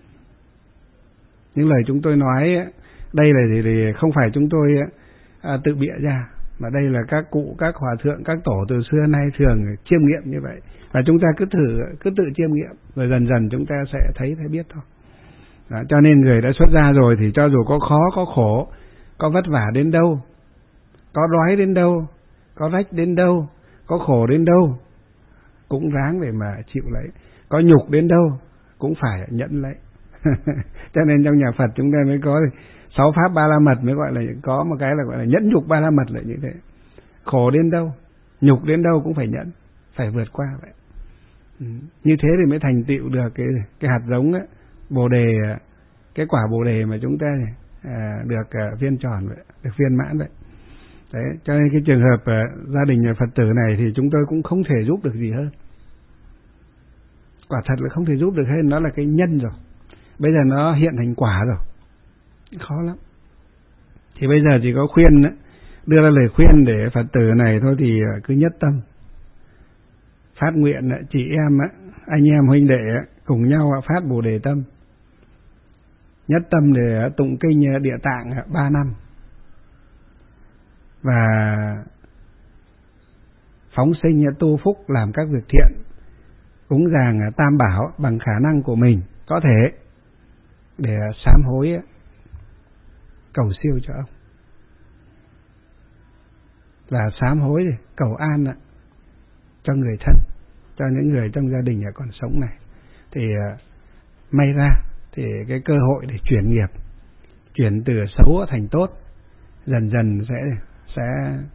Những lời chúng tôi nói đây là gì thì không phải chúng tôi à, tự bịa ra, mà đây là các cụ, các hòa thượng, các tổ từ xưa nay thường chiêm nghiệm như vậy. Và chúng ta cứ thử, cứ tự chiêm nghiệm, rồi dần dần chúng ta sẽ thấy, thấy biết thôi. Đó, cho nên người đã xuất gia rồi thì cho dù có khó, có khổ, có vất vả đến đâu, có đói đến đâu, có rách đến đâu, có khổ đến đâu, cũng ráng để mà chịu lấy. Có nhục đến đâu, cũng phải nhẫn lấy. Cho nên trong nhà Phật chúng ta mới có sáu pháp ba la mật, mới gọi là có một cái là gọi là nhẫn nhục ba la mật là như thế. Khổ đến đâu, nhục đến đâu cũng phải nhẫn, phải vượt qua vậy. Ừ. Như thế thì mới thành tựu được cái cái hạt giống ấy, bồ đề, cái quả bồ đề mà chúng ta à, được à, viên tròn vậy, được viên mãn vậy. Đấy, cho nên cái trường hợp à, gia đình Phật tử này thì chúng tôi cũng không thể giúp được gì hơn. quả thật là không thể giúp được hết, nó là cái nhân rồi. Bây giờ nó hiện thành quả rồi, khó lắm. Thì bây giờ chỉ có khuyên, đưa ra lời khuyên để Phật tử này thôi, thì cứ nhất tâm phát nguyện, chị em, anh em huynh đệ cùng nhau phát Bồ Đề tâm, nhất tâm để tụng kinh Địa Tạng ba năm, và phóng sinh tu phúc, làm các việc thiện, cúng dường Tam Bảo bằng khả năng của mình có thể, để sám hối cầu siêu cho ông, và sám hối để cầu an cho người thân, cho những người trong gia đình còn sống này. Thì may ra thì cái cơ hội để chuyển nghiệp, chuyển từ xấu thành tốt, dần dần sẽ sẽ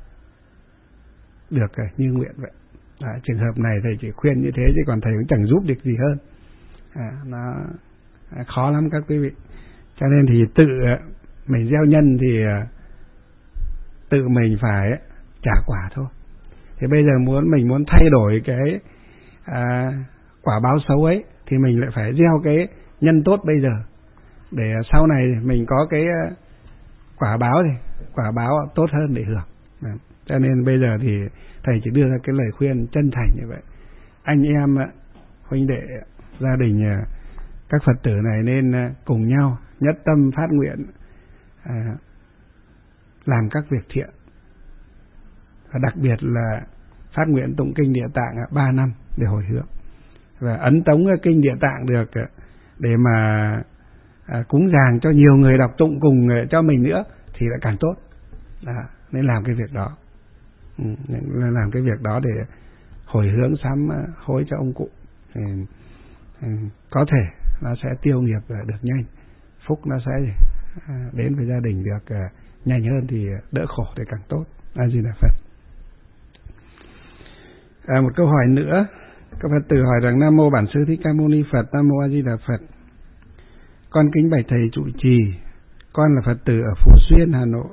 được như nguyện vậy. À, trường hợp này thầy chỉ khuyên như thế, chứ còn thầy cũng chẳng giúp được gì hơn. À, nó khó lắm các quý vị. Cho nên thì tự mình gieo nhân thì tự mình phải trả quả thôi. Thì bây giờ muốn mình muốn thay đổi cái à, quả báo xấu ấy, thì mình lại phải gieo cái nhân tốt bây giờ, để sau này mình có cái quả báo thì quả báo tốt hơn để hưởng. À, cho nên bây giờ thì thầy chỉ đưa ra cái lời khuyên chân thành như vậy. Anh em, huynh đệ, gia đình, các Phật tử này nên cùng nhau nhất tâm phát nguyện à, làm các việc thiện, và đặc biệt là phát nguyện tụng kinh Địa Tạng ba năm để hồi hướng, và ấn tống kinh Địa Tạng được để mà à, cúng dường cho nhiều người đọc tụng cùng cho mình nữa thì lại càng tốt. À, nên làm cái việc đó, ừ, nên làm cái việc đó để hồi hướng sám hối cho ông cụ. Ừ, ừ, có thể nó sẽ tiêu nghiệp được nhanh, phúc nó sẽ đến với gia đình được nhanh hơn, thì đỡ khổ thì càng tốt. A Di Đà Phật. À, một câu hỏi nữa, các Phật tử hỏi rằng: Nam mô Bản Sư Thích Ca Mâu Ni Phật, Nam mô A Di Đà Phật. Con kính bạch thầy trụ trì, con là Phật tử ở Phú Xuyên, Hà Nội.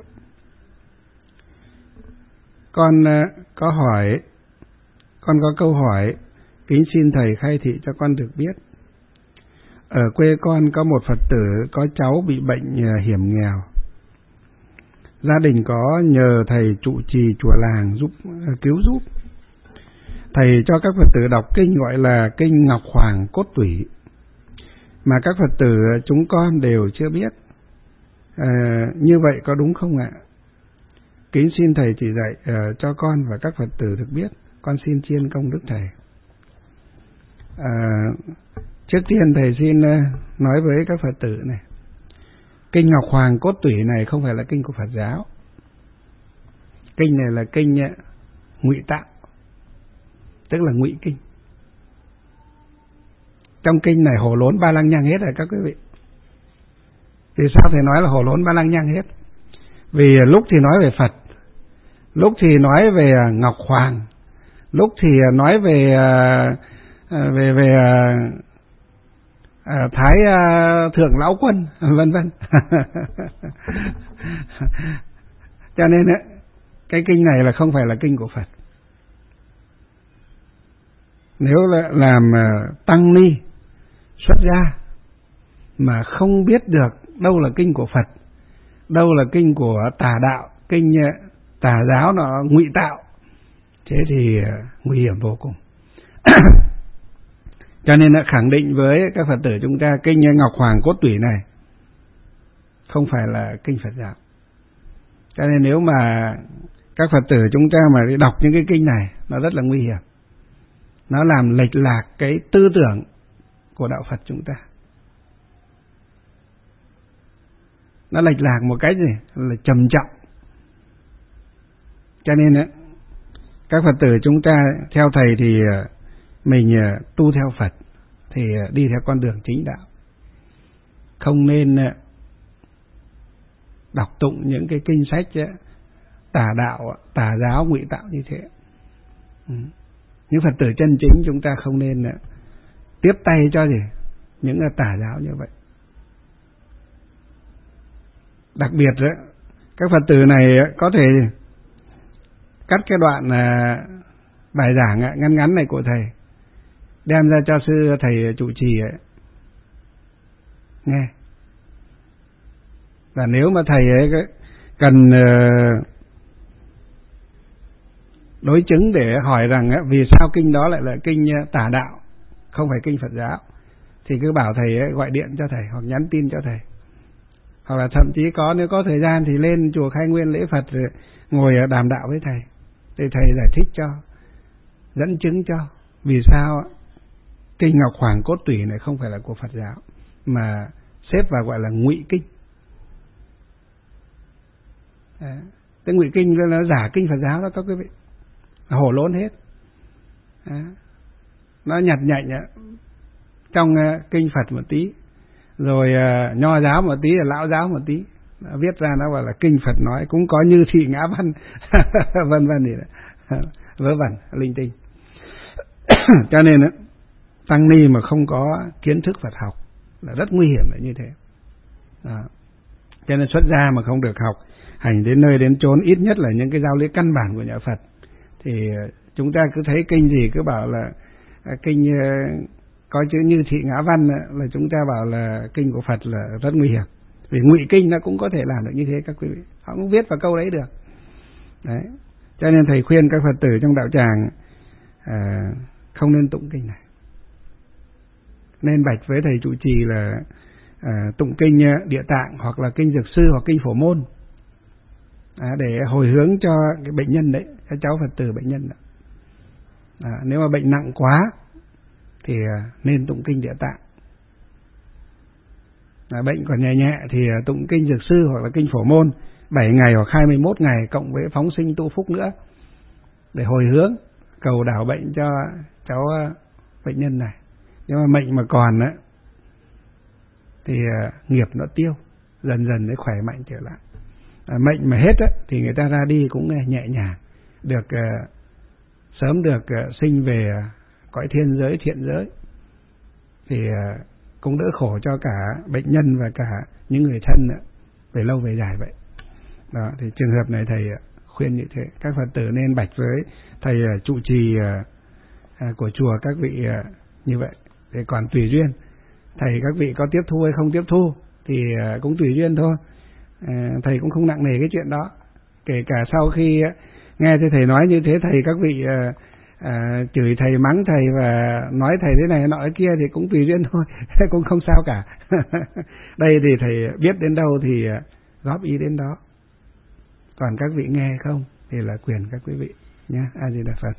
Con có hỏi, con có câu hỏi, kính xin thầy khai thị cho con được biết. Ở quê con có một Phật tử có cháu bị bệnh hiểm nghèo. Gia đình có nhờ thầy trụ trì chùa làng giúp cứu giúp. Thầy cho các Phật tử đọc kinh gọi là kinh Ngọc Hoàng Cốt Tủy, mà các Phật tử chúng con đều chưa biết. À, như vậy có đúng không ạ? Kính xin thầy chỉ dạy uh, cho con và các Phật tử được biết. Con xin chiên công đức thầy. À, trước tiên thầy xin uh, nói với các Phật tử này, kinh Ngọc Hoàng Cốt Tủy này không phải là kinh của Phật giáo. Kinh này là kinh uh, ngụy tạo, tức là ngụy kinh. Trong kinh này hồ lốn ba lăng nhăng hết rồi các quý vị. Vì sao thầy nói là hồ lốn ba lăng nhăng hết? Vì lúc thì nói về Phật, lúc thì nói về Ngọc Hoàng, lúc thì nói về về về Thái Thượng Lão Quân, vân vân. Cho nên cái kinh này là không phải là kinh của Phật. Nếu là làm tăng ni xuất gia mà không biết được đâu là kinh của Phật, đâu là kinh của tà đạo, kinh tà giáo nó ngụy tạo, thế thì nguy hiểm vô cùng. Cho nên là khẳng định với các Phật tử chúng ta, kinh Ngọc Hoàng Cốt Tủy này không phải là kinh Phật giáo. Cho nên nếu mà các Phật tử chúng ta mà đi đọc những cái kinh này, nó rất là nguy hiểm. Nó làm lệch lạc cái tư tưởng của đạo Phật chúng ta. Nó lệch lạc một cái gì? Là trầm trọng. Cho nên ấy, các Phật tử chúng ta theo thầy thì mình tu theo Phật, thì đi theo con đường chính đạo. Không nên đọc tụng những cái kinh sách tà đạo, tà giáo ngụy tạo như thế. Những Phật tử chân chính chúng ta không nên tiếp tay cho gì những tà giáo như vậy. Đặc biệt đó, các Phật tử này có thể cắt cái đoạn bài giảng ngắn ngắn này của thầy, đem ra cho sư thầy trụ trì ấy nghe. Và nếu mà thầy ấy cần đối chứng để hỏi rằng vì sao kinh đó lại là kinh tà đạo, không phải kinh Phật giáo, thì cứ bảo thầy ấy gọi điện cho thầy hoặc nhắn tin cho thầy. Hoặc là thậm chí có nếu có thời gian thì lên chùa Khai Nguyên lễ Phật rồi ngồi đàm đạo với thầy, để thầy giải thích cho, dẫn chứng cho vì sao kinh Ngọc Hoàng Cốt Tủy này không phải là của Phật giáo mà xếp vào gọi là ngụy kinh. À, cái ngụy kinh nó giả kinh Phật giáo đó các quý vị, hổ lốn hết. À, nó nhặt nhạnh trong uh, kinh Phật một tí, rồi uh, nho giáo một tí, lão giáo một tí, nó viết ra nó gọi là kinh Phật nói, cũng có như thị ngã văn vân vân gì đó, vớ vẩn linh tinh. Cho nên đó, tăng ni mà không có kiến thức Phật học là rất nguy hiểm là như thế. Đó. Cho nên xuất gia mà không được học hành đến nơi đến chốn ít nhất là những cái giáo lý căn bản của nhà Phật, thì chúng ta cứ thấy kinh gì cứ bảo là kinh có chữ như thị ngã văn là chúng ta bảo là kinh của Phật là rất nguy hiểm. Vì ngụy kinh nó cũng có thể làm được như thế các quý vị, họ cũng viết vào câu đấy được. Đấy. Cho nên thầy khuyên các Phật tử trong đạo tràng à, không nên tụng kinh này, nên bạch với thầy trụ trì là à, tụng kinh Địa Tạng hoặc là kinh Dược Sư hoặc kinh Phổ Môn à, để hồi hướng cho cái bệnh nhân đấy, các cháu Phật tử bệnh nhân đó. À, nếu mà bệnh nặng quá thì à, nên tụng kinh Địa Tạng. À, bệnh còn nhẹ nhẹ thì à, tụng kinh Dược Sư hoặc là kinh Phổ Môn bảy ngày hoặc hai mươi mốt ngày cộng với phóng sinh tu phúc nữa để hồi hướng cầu đảo bệnh cho cháu à, bệnh nhân này. Nhưng mà mệnh mà còn á thì à, nghiệp nó tiêu, dần dần mới khỏe mạnh trở lại. À, mệnh mà hết á thì người ta ra đi cũng nhẹ nhàng, được à, sớm được à, sinh về à, cõi thiên giới thiện giới, thì à, cũng đỡ khổ cho cả bệnh nhân và cả những người thân nữa, về lâu về dài vậy. Đó, thì trường hợp này thầy à, khuyên như thế, các Phật tử nên bạch với thầy à, trụ trì à, à, của chùa các vị à, như vậy. Để còn tùy duyên, thầy các vị có tiếp thu hay không tiếp thu thì à, cũng tùy duyên thôi. À, thầy cũng không nặng nề cái chuyện đó. Kể cả sau khi à, nghe thầy nói như thế, thầy các vị à, à, chửi thầy, mắng thầy và nói thầy thế này nọ cái kia thì cũng tùy duyên thôi, cũng không sao cả. Đây thì thầy biết đến đâu thì à, góp ý đến đó. Còn các vị nghe không thì là quyền các quý vị nhé. A Di Đà Phật.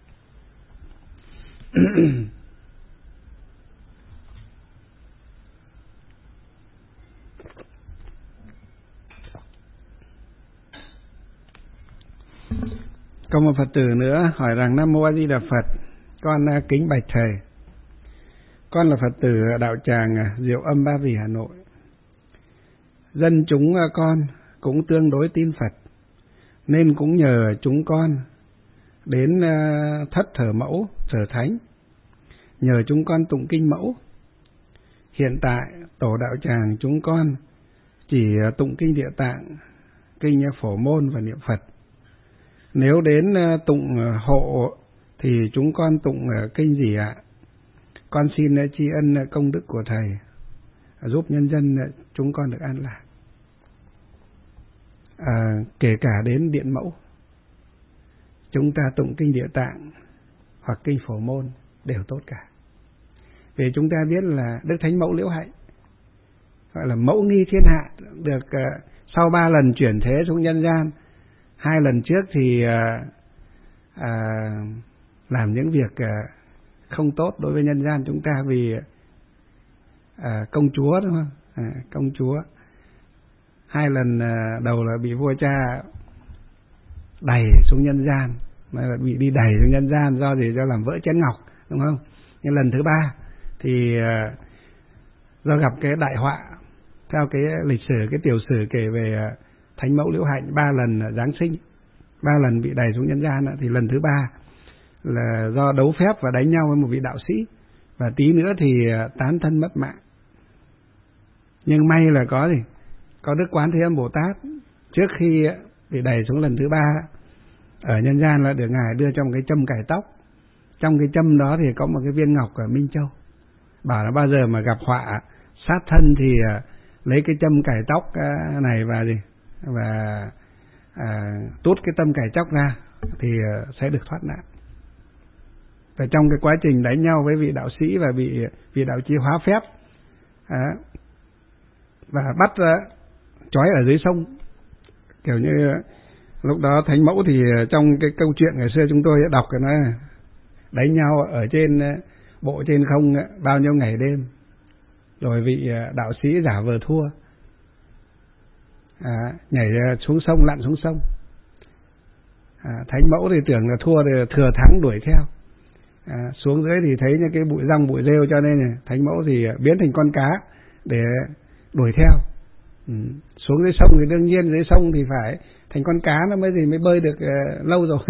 Có một Phật tử nữa hỏi rằng: Nam Mô A Di Đà Phật, con kính bạch thầy, con là Phật tử đạo tràng Diệu Âm Ba Vì Hà Nội. Dân chúng con cũng tương đối tin Phật, nên cũng nhờ chúng con đến thất thờ mẫu, thờ thánh, nhờ chúng con tụng kinh mẫu. Hiện tại tổ đạo tràng chúng con chỉ tụng kinh Địa Tạng, kinh Phổ Môn và niệm Phật. Nếu đến tụng hộ thì chúng con tụng kinh gì ạ? Con xin tri ân công đức của thầy, giúp nhân dân chúng con được an lạc. À, kể cả đến điện mẫu, chúng ta tụng kinh Địa Tạng hoặc kinh Phổ Môn đều tốt cả. Vì chúng ta biết là Đức Thánh Mẫu Liễu Hạnh, gọi là mẫu nghi thiên hạ, được uh, sau ba lần chuyển thế xuống nhân gian. Hai lần trước thì uh, uh, làm những việc uh, không tốt đối với nhân gian chúng ta vì uh, công chúa, đúng không? À, công chúa. Hai lần uh, đầu là bị vua cha đày xuống nhân gian, là bị đi đày xuống nhân gian do gì? Do làm vỡ chén ngọc, đúng không? Nhưng lần thứ ba thì uh, do gặp cái đại họa. Theo cái lịch sử, cái tiểu sử kể về uh, Thánh Mẫu Liễu Hạnh ba lần Giáng sinh, ba lần bị đày xuống nhân gian, thì lần thứ ba là do đấu phép và đánh nhau với một vị đạo sĩ, và tí nữa thì tán thân mất mạng. Nhưng may là có gì? Có Đức Quán Thế Âm Bồ Tát, trước khi bị đày xuống lần thứ ba ở nhân gian là được Ngài đưa cho một cái châm cài tóc, trong cái châm đó thì có một cái viên ngọc ở Minh Châu, bảo là bao giờ mà gặp họa sát thân thì lấy cái châm cài tóc này và gì và à, tuốt cái tâm cài tóc ra thì sẽ được thoát nạn. Và trong cái quá trình đánh nhau với vị đạo sĩ và bị vị đạo chi hóa phép à, và bắt trói ở dưới sông, kiểu như lúc đó Thánh Mẫu thì trong cái câu chuyện ngày xưa chúng tôi đọc cái nó đánh nhau ở trên bộ trên không bao nhiêu ngày đêm, rồi vị đạo sĩ giả vờ thua à, nhảy xuống sông, lặn xuống sông. à, Thánh Mẫu thì tưởng là thua thì thừa thắng đuổi theo. À, xuống dưới thì thấy những cái bụi rong bụi rêu, cho nên Thánh Mẫu thì biến thành con cá để đuổi theo. ừ. Xuống dưới sông thì đương nhiên dưới sông thì phải thành con cá nó mới gì mới bơi được uh, lâu rồi.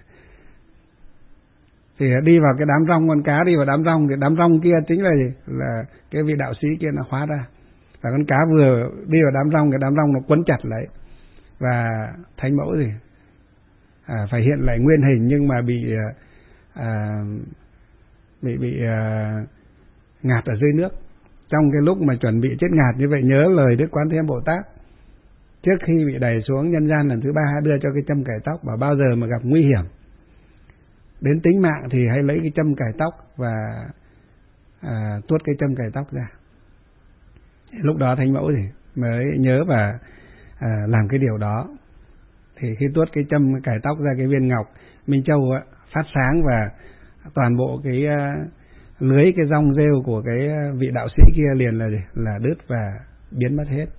Thì đi vào cái đám rong, con cá đi vào đám rong thì đám rong kia chính là gì? Là cái vị đạo sĩ kia nó hóa ra. Và con cá vừa đi vào đám rong, cái đám rong nó quấn chặt lấy. Và Thánh Mẫu gì à, phải hiện lại nguyên hình nhưng mà bị à, bị bị à, ngạt ở dưới nước. Trong cái lúc mà chuẩn bị chết ngạt như vậy, nhớ lời Đức Quán Thế Âm Bồ Tát trước khi bị đẩy xuống nhân gian lần thứ ba đưa cho cái châm cài tóc, bảo bao giờ mà gặp nguy hiểm đến tính mạng thì hãy lấy cái châm cài tóc và à, tuốt cái châm cài tóc ra. Lúc đó Thánh Mẫu thì mới nhớ và à, làm cái điều đó. Thì khi tuốt cái châm cài tóc ra, cái viên ngọc Minh Châu á, phát sáng và toàn bộ cái uh, lưới cái rong rêu của cái vị đạo sĩ kia liền là gì? Là đứt và biến mất hết.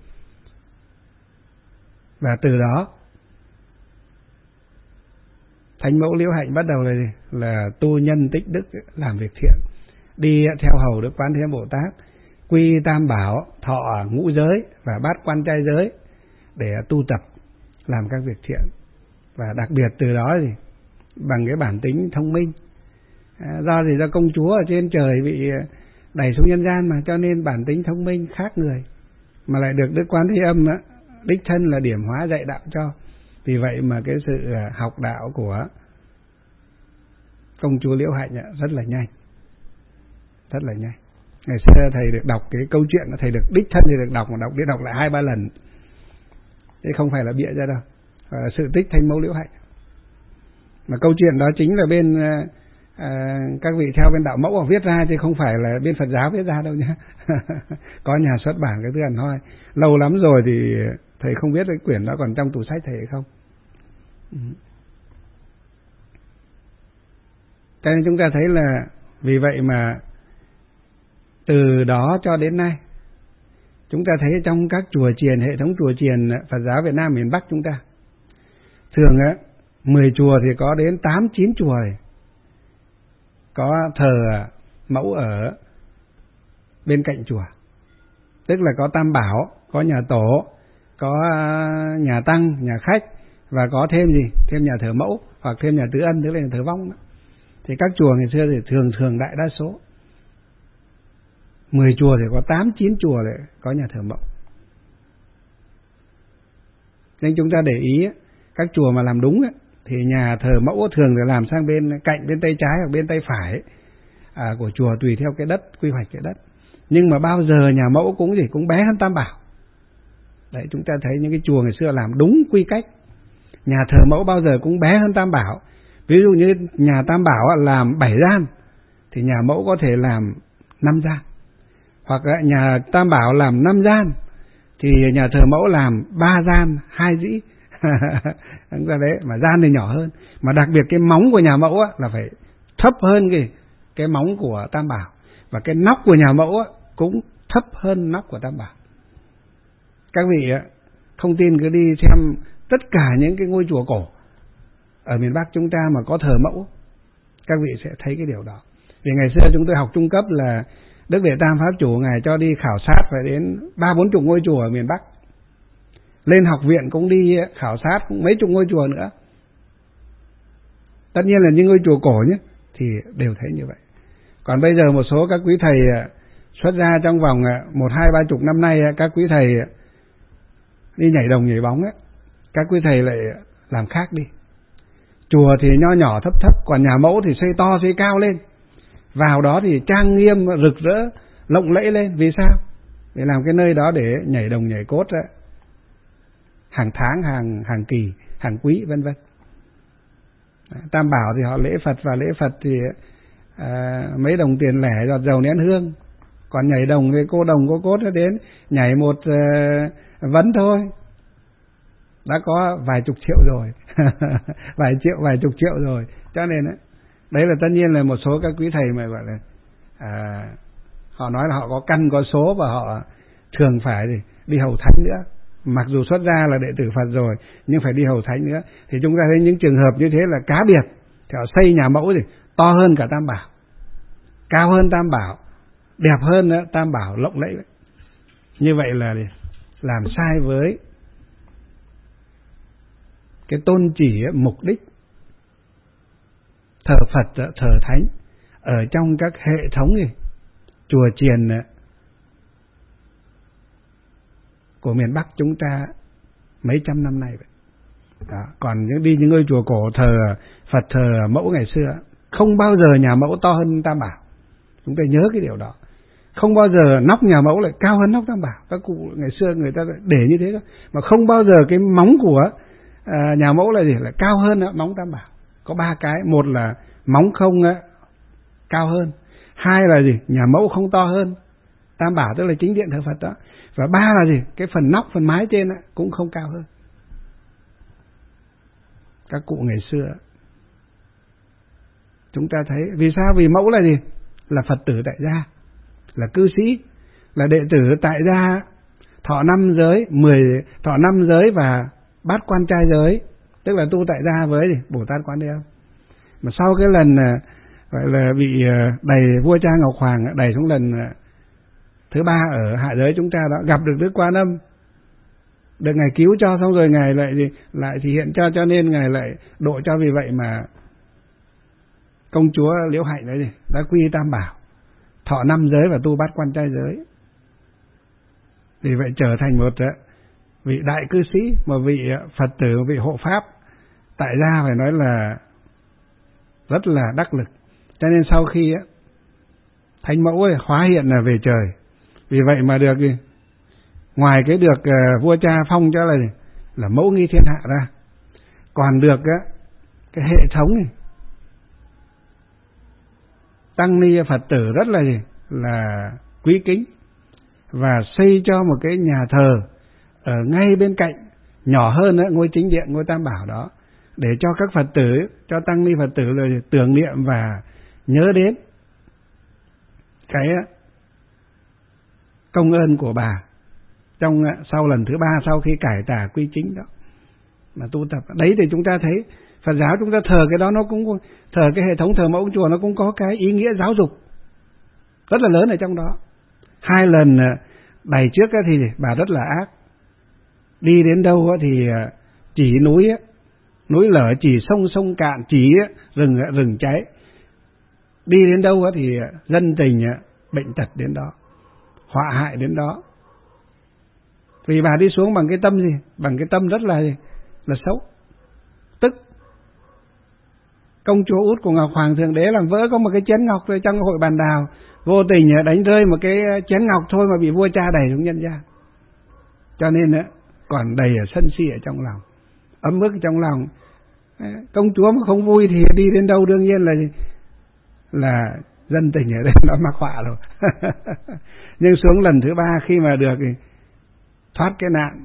Và từ đó Thánh Mẫu Liễu Hạnh bắt đầu là gì? Là tu nhân tích đức, làm việc thiện, đi theo hầu Đức Quán Thế Âm Bồ Tát, quy tam bảo, thọ ngũ giới và bát quan trai giới để tu tập làm các việc thiện. Và đặc biệt từ đó gì? Bằng cái bản tính thông minh, à, do gì do công chúa ở trên trời bị đẩy xuống nhân gian mà, cho nên bản tính thông minh khác người, mà lại được Đức Quán Thế Âm á, đích thân là điểm hóa dạy đạo cho. Vì vậy mà cái sự học đạo của công chúa Liễu Hạnh rất là nhanh, rất là nhanh. Ngày xưa thầy được đọc cái câu chuyện, thầy được đích thân thì được đọc, mà đọc đi đọc lại hai ba lần, thế không phải là bịa ra đâu. Và sự tích Thánh Mẫu Liễu Hạnh, mà câu chuyện đó chính là bên à, các vị theo bên đạo Mẫu viết ra, chứ không phải là bên Phật giáo viết ra đâu nhé. Có nhà xuất bản cái thứ hẳn hoi, lâu lắm rồi thì thầy không biết cái quyển đó còn trong tủ sách thầy hay không. Ừ. Cho nên chúng ta thấy là vì vậy mà từ đó cho đến nay, chúng ta thấy trong các chùa chiền, hệ thống chùa chiền Phật giáo Việt Nam miền Bắc chúng ta, thường á, mười chùa thì có đến tám chín chùa này có thờ Mẫu ở bên cạnh chùa. Tức là có tam bảo, có nhà tổ, có nhà tăng, nhà khách, và có thêm gì? Thêm nhà thờ Mẫu, hoặc thêm nhà tứ ân, tức là nhà thờ vong đó. Thì các chùa ngày xưa thì thường thường đại đa số mười chùa thì có tám chín chùa để có nhà thờ Mẫu. Nên chúng ta để ý, các chùa mà làm đúng thì nhà thờ Mẫu thường là làm sang bên cạnh, bên tay trái hoặc bên tay phải à, của chùa, tùy theo cái đất, quy hoạch cái đất. Nhưng mà bao giờ nhà Mẫu cũng gì cũng bé hơn tam bảo. Đấy, chúng ta thấy những cái chùa ngày xưa làm đúng quy cách, nhà thờ Mẫu bao giờ cũng bé hơn tam bảo. Ví dụ như nhà tam bảo làm bảy gian thì nhà Mẫu có thể làm năm gian, hoặc là nhà tam bảo làm năm gian thì nhà thờ Mẫu làm ba gian hai dĩ. Ra đấy, mà gian thì nhỏ hơn, mà đặc biệt cái móng của nhà Mẫu á, là phải thấp hơn cái cái móng của tam bảo, và cái nóc của nhà Mẫu á, cũng thấp hơn nóc của tam bảo. Các vị á, không tin cứ đi xem tất cả những cái ngôi chùa cổ ở miền Bắc chúng ta mà có thờ Mẫu, các vị sẽ thấy cái điều đó. Vì ngày xưa chúng tôi học trung cấp là Đức Vệ Tam Pháp Chủ ngài cho đi khảo sát phải đến ba bốn chục ngôi chùa ở miền Bắc. Lên học viện cũng đi khảo sát cũng mấy chục ngôi chùa nữa. Tất nhiên là những ngôi chùa cổ nhé thì đều thấy như vậy. Còn bây giờ một số các quý thầy xuất ra trong vòng một hai ba chục năm nay, các quý thầy đi nhảy đồng nhảy bóng ấy, các quý thầy lại làm khác đi. Chùa thì nho nhỏ thấp thấp, còn nhà mẫu thì xây to xây cao lên. Vào đó thì trang nghiêm, rực rỡ, lộng lẫy lên. Vì sao? Để làm cái nơi đó để nhảy đồng nhảy cốt đó. Hàng tháng, hàng hàng kỳ, hàng quý vân vân. Tam bảo thì họ lễ Phật, và lễ Phật thì à, mấy đồng tiền lẻ, giọt dầu nén hương. Còn nhảy đồng thì cô đồng cô cốt nó đến nhảy một uh, vấn thôi đã có vài chục triệu rồi. vài triệu vài chục triệu rồi. Cho nên đấy, đấy là tất nhiên là một số các quý thầy mà gọi là à, họ nói là họ có căn có số, và họ thường phải đi, đi hầu thánh nữa. Mặc dù xuất gia là đệ tử Phật rồi, nhưng phải đi hầu thánh nữa. Thì chúng ta thấy những trường hợp như thế là cá biệt. Thì họ xây nhà mẫu thì to hơn cả Tam Bảo, cao hơn Tam Bảo, đẹp hơn nữa, Tam Bảo lộng lẫy. Như vậy là làm sai với cái tôn chỉ, mục đích thờ Phật, thờ Thánh ở trong các hệ thống này, chùa chiền của miền Bắc chúng ta mấy trăm năm nay vậy. Đó. Còn những đi những ngôi chùa cổ thờ Phật, thờ mẫu ngày xưa, không bao giờ nhà mẫu to hơn Tam Bảo. Chúng ta nhớ cái điều đó. Không bao giờ nóc nhà mẫu lại cao hơn nóc Tam Bảo. Các cụ ngày xưa người ta để như thế đó. Mà không bao giờ cái móng của à, nhà mẫu là gì? Là cao hơn đó, móng Tam Bảo. Có ba cái. Một là móng không á, cao hơn. Hai là gì? Nhà mẫu không to hơn Tam Bảo, tức là chính điện thờ Phật đó. Và ba là gì? Cái phần nóc, phần mái trên á, cũng không cao hơn. Các cụ ngày xưa chúng ta thấy. Vì sao? Vì mẫu là gì? Là Phật tử tại gia, là cư sĩ, là đệ tử tại gia, thọ năm giới, mười thọ năm giới và bát quan trai giới, tức là tu tại gia với gì? Bồ Tát Quán Thế Âm. Mà sau cái lần gọi là bị đầy vua cha Ngọc Hoàng đẩy xuống lần thứ ba ở hạ giới chúng ta đó, gặp được Đức Quan Âm, được ngài cứu cho, xong rồi ngài lại gì? Lại thì hiện cho, cho nên ngài lại độ cho. Vì vậy mà công chúa Liễu Hạnh đấy gì? Đã quy Tam Bảo, thọ năm giới và tu bát quan trai giới. Vì vậy trở thành một vị đại cư sĩ, một vị Phật tử, một vị hộ pháp tại gia, phải nói là rất là đắc lực. Cho nên sau khi á, Thánh Mẫu ấy hóa hiện là về trời. Vì vậy mà được gì? Ngoài cái được uh, vua cha phong cho là gì? Là mẫu nghi thiên hạ ra, còn được á, cái hệ thống này, tăng ni Phật tử rất là gì? Là quý kính, và xây cho một cái nhà thờ ở ngay bên cạnh, nhỏ hơn nữa, ngôi chính điện, ngôi Tam Bảo đó, để cho các Phật tử, cho tăng ni Phật tử là tưởng niệm và nhớ đến cái công ơn của bà trong sau lần thứ ba sau khi cải tà quy chính đó mà tu tập. Đấy thì chúng ta thấy Phật giáo chúng ta thờ cái đó, nó cũng thờ cái hệ thống thờ mẫu chùa, nó cũng có cái ý nghĩa giáo dục rất là lớn ở trong đó. Hai lần đày trước thì bà rất là ác, đi đến đâu thì chỉ núi núi lở, chỉ sông sông cạn, chỉ rừng rừng cháy, đi đến đâu thì dân tình bệnh tật đến đó, họa hại đến đó. Vì bà đi xuống bằng cái tâm gì? Bằng cái tâm rất là là xấu. Tức công chúa út của Ngọc Hoàng Thượng Đế làm vỡ có một cái chén ngọc rồi trong hội bàn đào, vô tình đánh rơi một cái chén ngọc thôi mà bị vua cha đẩy xuống nhân gian. Cho nên còn đầy ở sân si ở trong lòng, ấm ức trong lòng. Công chúa mà không vui thì đi đến đâu đương nhiên là là dân tình ở đây nó mắc họa rồi. Nhưng xuống lần thứ ba khi mà được thoát cái nạn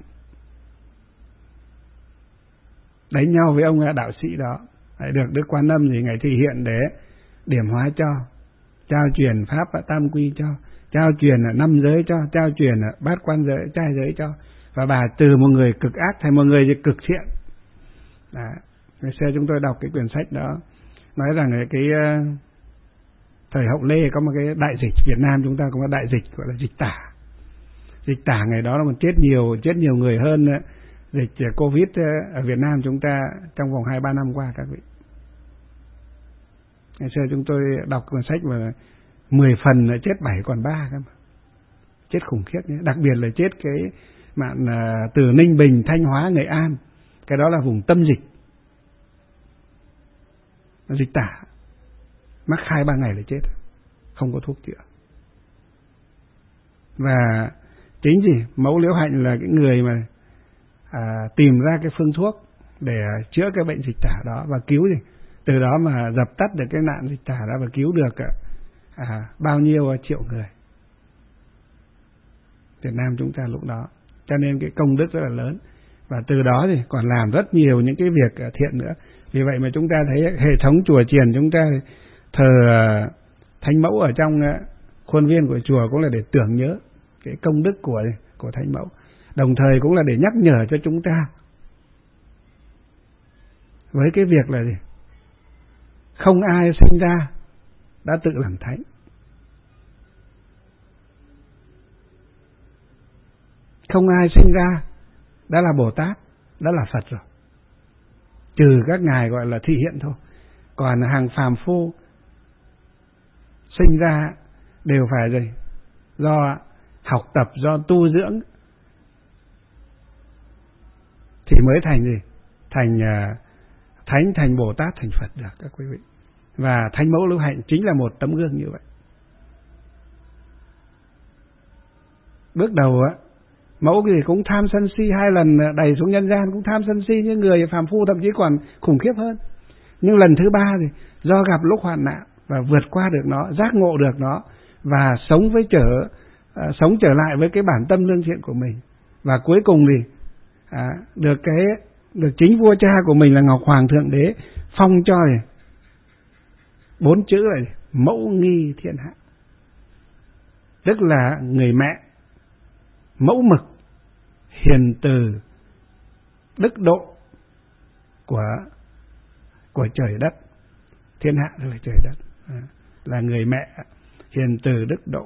đánh nhau với ông đạo sĩ đó, được Đức Quan Âm thì ngài thị hiện để điểm hóa cho, trao truyền pháp tam quy cho, trao truyền năm giới cho, trao truyền bát quan giới, trai giới cho, và bà từ một người cực ác thành một người cực thiện. Đó. Ngày xưa chúng tôi đọc cái quyển sách đó nói rằng cái thời Hậu Lê có một cái đại dịch, Việt Nam chúng ta có một đại dịch gọi là dịch tả. Dịch tả ngày đó nó còn chết nhiều chết nhiều người hơn dịch Covid ở Việt Nam chúng ta trong vòng hai ba năm qua các vị. Ngày xưa chúng tôi đọc quyển sách mà mười phần là chết bảy còn ba cơ mà. Chết khủng khiếp nhé. Đặc biệt là chết cái mạn từ Ninh Bình, Thanh Hóa, Nghệ An. Cái đó là vùng tâm dịch. dịch tả, mắc hai ba ngày là chết, không có thuốc chữa. Và chính gì Mẫu Liễu Hạnh là cái người mà à, tìm ra cái phương thuốc để chữa cái bệnh dịch tả đó và cứu gì, từ đó mà dập tắt được cái nạn dịch tả đó và cứu được à, bao nhiêu triệu người Việt Nam chúng ta lúc đó. Cho nên cái công đức rất là lớn, và từ đó thì còn làm rất nhiều những cái việc thiện nữa. Vì vậy mà chúng ta thấy hệ thống chùa chiền chúng ta thờ Thánh Mẫu ở trong khuôn viên của chùa cũng là để tưởng nhớ cái công đức của của Thánh Mẫu, đồng thời cũng là để nhắc nhở cho chúng ta với cái việc là gì, không ai sinh ra đã tự làm thánh. Không ai sinh ra đã là Bồ Tát, đã là Phật rồi, trừ các ngài gọi là thị hiện thôi. Còn hàng phàm phu sinh ra đều phải gì, do học tập, do tu dưỡng thì mới thành gì, thành uh, thánh, thành Bồ Tát, thành Phật được các quý vị. Và Thánh Mẫu Liễu Hạnh chính là một tấm gương như vậy. Bước đầu á, Mẫu thì cũng tham sân si, hai lần đẩy xuống nhân gian cũng tham sân si như người phàm phu, thậm chí còn khủng khiếp hơn. Nhưng lần thứ ba thì do gặp lúc hoạn nạn và vượt qua được nó, giác ngộ được nó và sống với trở uh, sống trở lại với cái bản tâm lương thiện của mình, và cuối cùng thì à, được cái được chính vua cha của mình là Ngọc Hoàng Thượng Đế phong cho thì bốn chữ là Mẫu Nghi Thiên Hạ, tức là người mẹ mẫu mực, hiền từ, đức độ của của trời đất. Thiên hạ tức là trời đất, à, là người mẹ hiền từ, đức độ,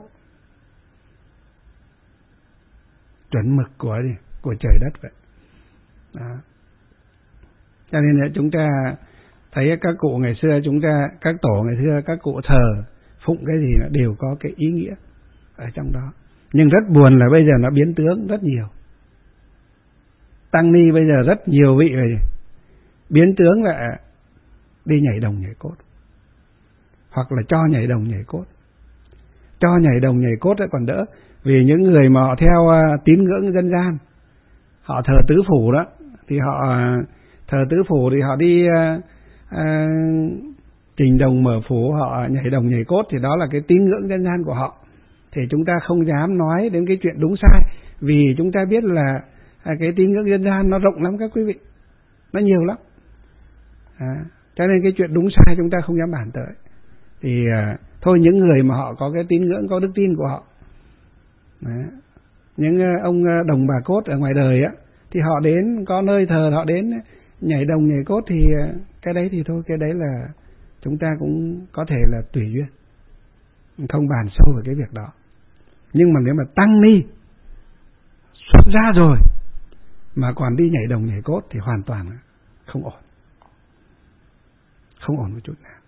chuẩn mực của gì, của trời đất vậy. Đó. Cho nên là chúng ta thấy các cụ ngày xưa, chúng ta các tổ ngày xưa các cụ thờ phụng cái gì nó đều có cái ý nghĩa ở trong đó. Nhưng rất buồn là bây giờ nó biến tướng rất nhiều. Tăng ni bây giờ rất nhiều vị rồi biến tướng là đi nhảy đồng nhảy cốt, hoặc là cho nhảy đồng nhảy cốt. Cho nhảy đồng nhảy cốt còn đỡ, vì những người mà họ theo uh, tín ngưỡng dân gian, họ thờ tứ phủ đó, thì họ uh, thờ tứ phủ thì họ đi uh, uh, trình đồng mở phủ, họ nhảy đồng nhảy cốt, thì đó là cái tín ngưỡng dân gian của họ. Thì chúng ta không dám nói đến cái chuyện đúng sai, vì chúng ta biết là cái tín ngưỡng dân gian nó rộng lắm các quý vị, nó nhiều lắm. À, cho nên cái chuyện đúng sai chúng ta không dám bàn tới. Thì à, thôi những người mà họ có cái tín ngưỡng, có đức tin của họ, đó, những ông đồng bà cốt ở ngoài đời á, thì họ đến có nơi thờ, họ đến nhảy đồng nhảy cốt, thì cái đấy thì thôi, cái đấy là chúng ta cũng có thể là tùy duyên, không bàn sâu về cái việc đó. Nhưng mà nếu mà tăng ni xuất gia rồi mà còn đi nhảy đồng nhảy cốt thì hoàn toàn không ổn, không ổn một chút nào.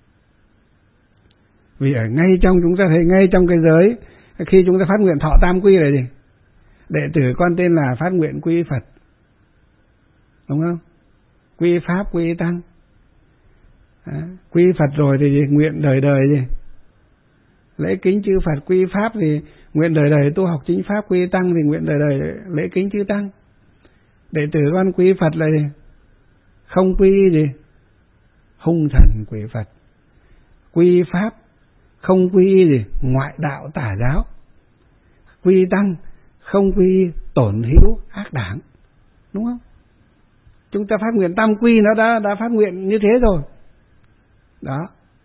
Vì ở ngay trong chúng ta thấy, ngay trong cái giới, khi chúng ta phát nguyện thọ tam quy là gì? Đệ tử con tên là phát nguyện quy Phật, đúng không? Quy Pháp, quy Tăng. À, quy Phật rồi thì gì? Nguyện đời đời gì? Lễ kính chư Phật. Quy Pháp thì nguyện đời đời tu học chính Pháp. Quy Tăng thì nguyện đời đời lễ kính chư Tăng. Đệ tử con quy Phật là gì? Không quy gì? Hung thần quỷ Phật. Quy Pháp không quy gì? Ngoại đạo tà giáo. Quy Tăng không quy tổn hữu ác đảng, đúng không? Chúng ta phát nguyện tam quy nó đã đã phát nguyện như thế rồi. Đó.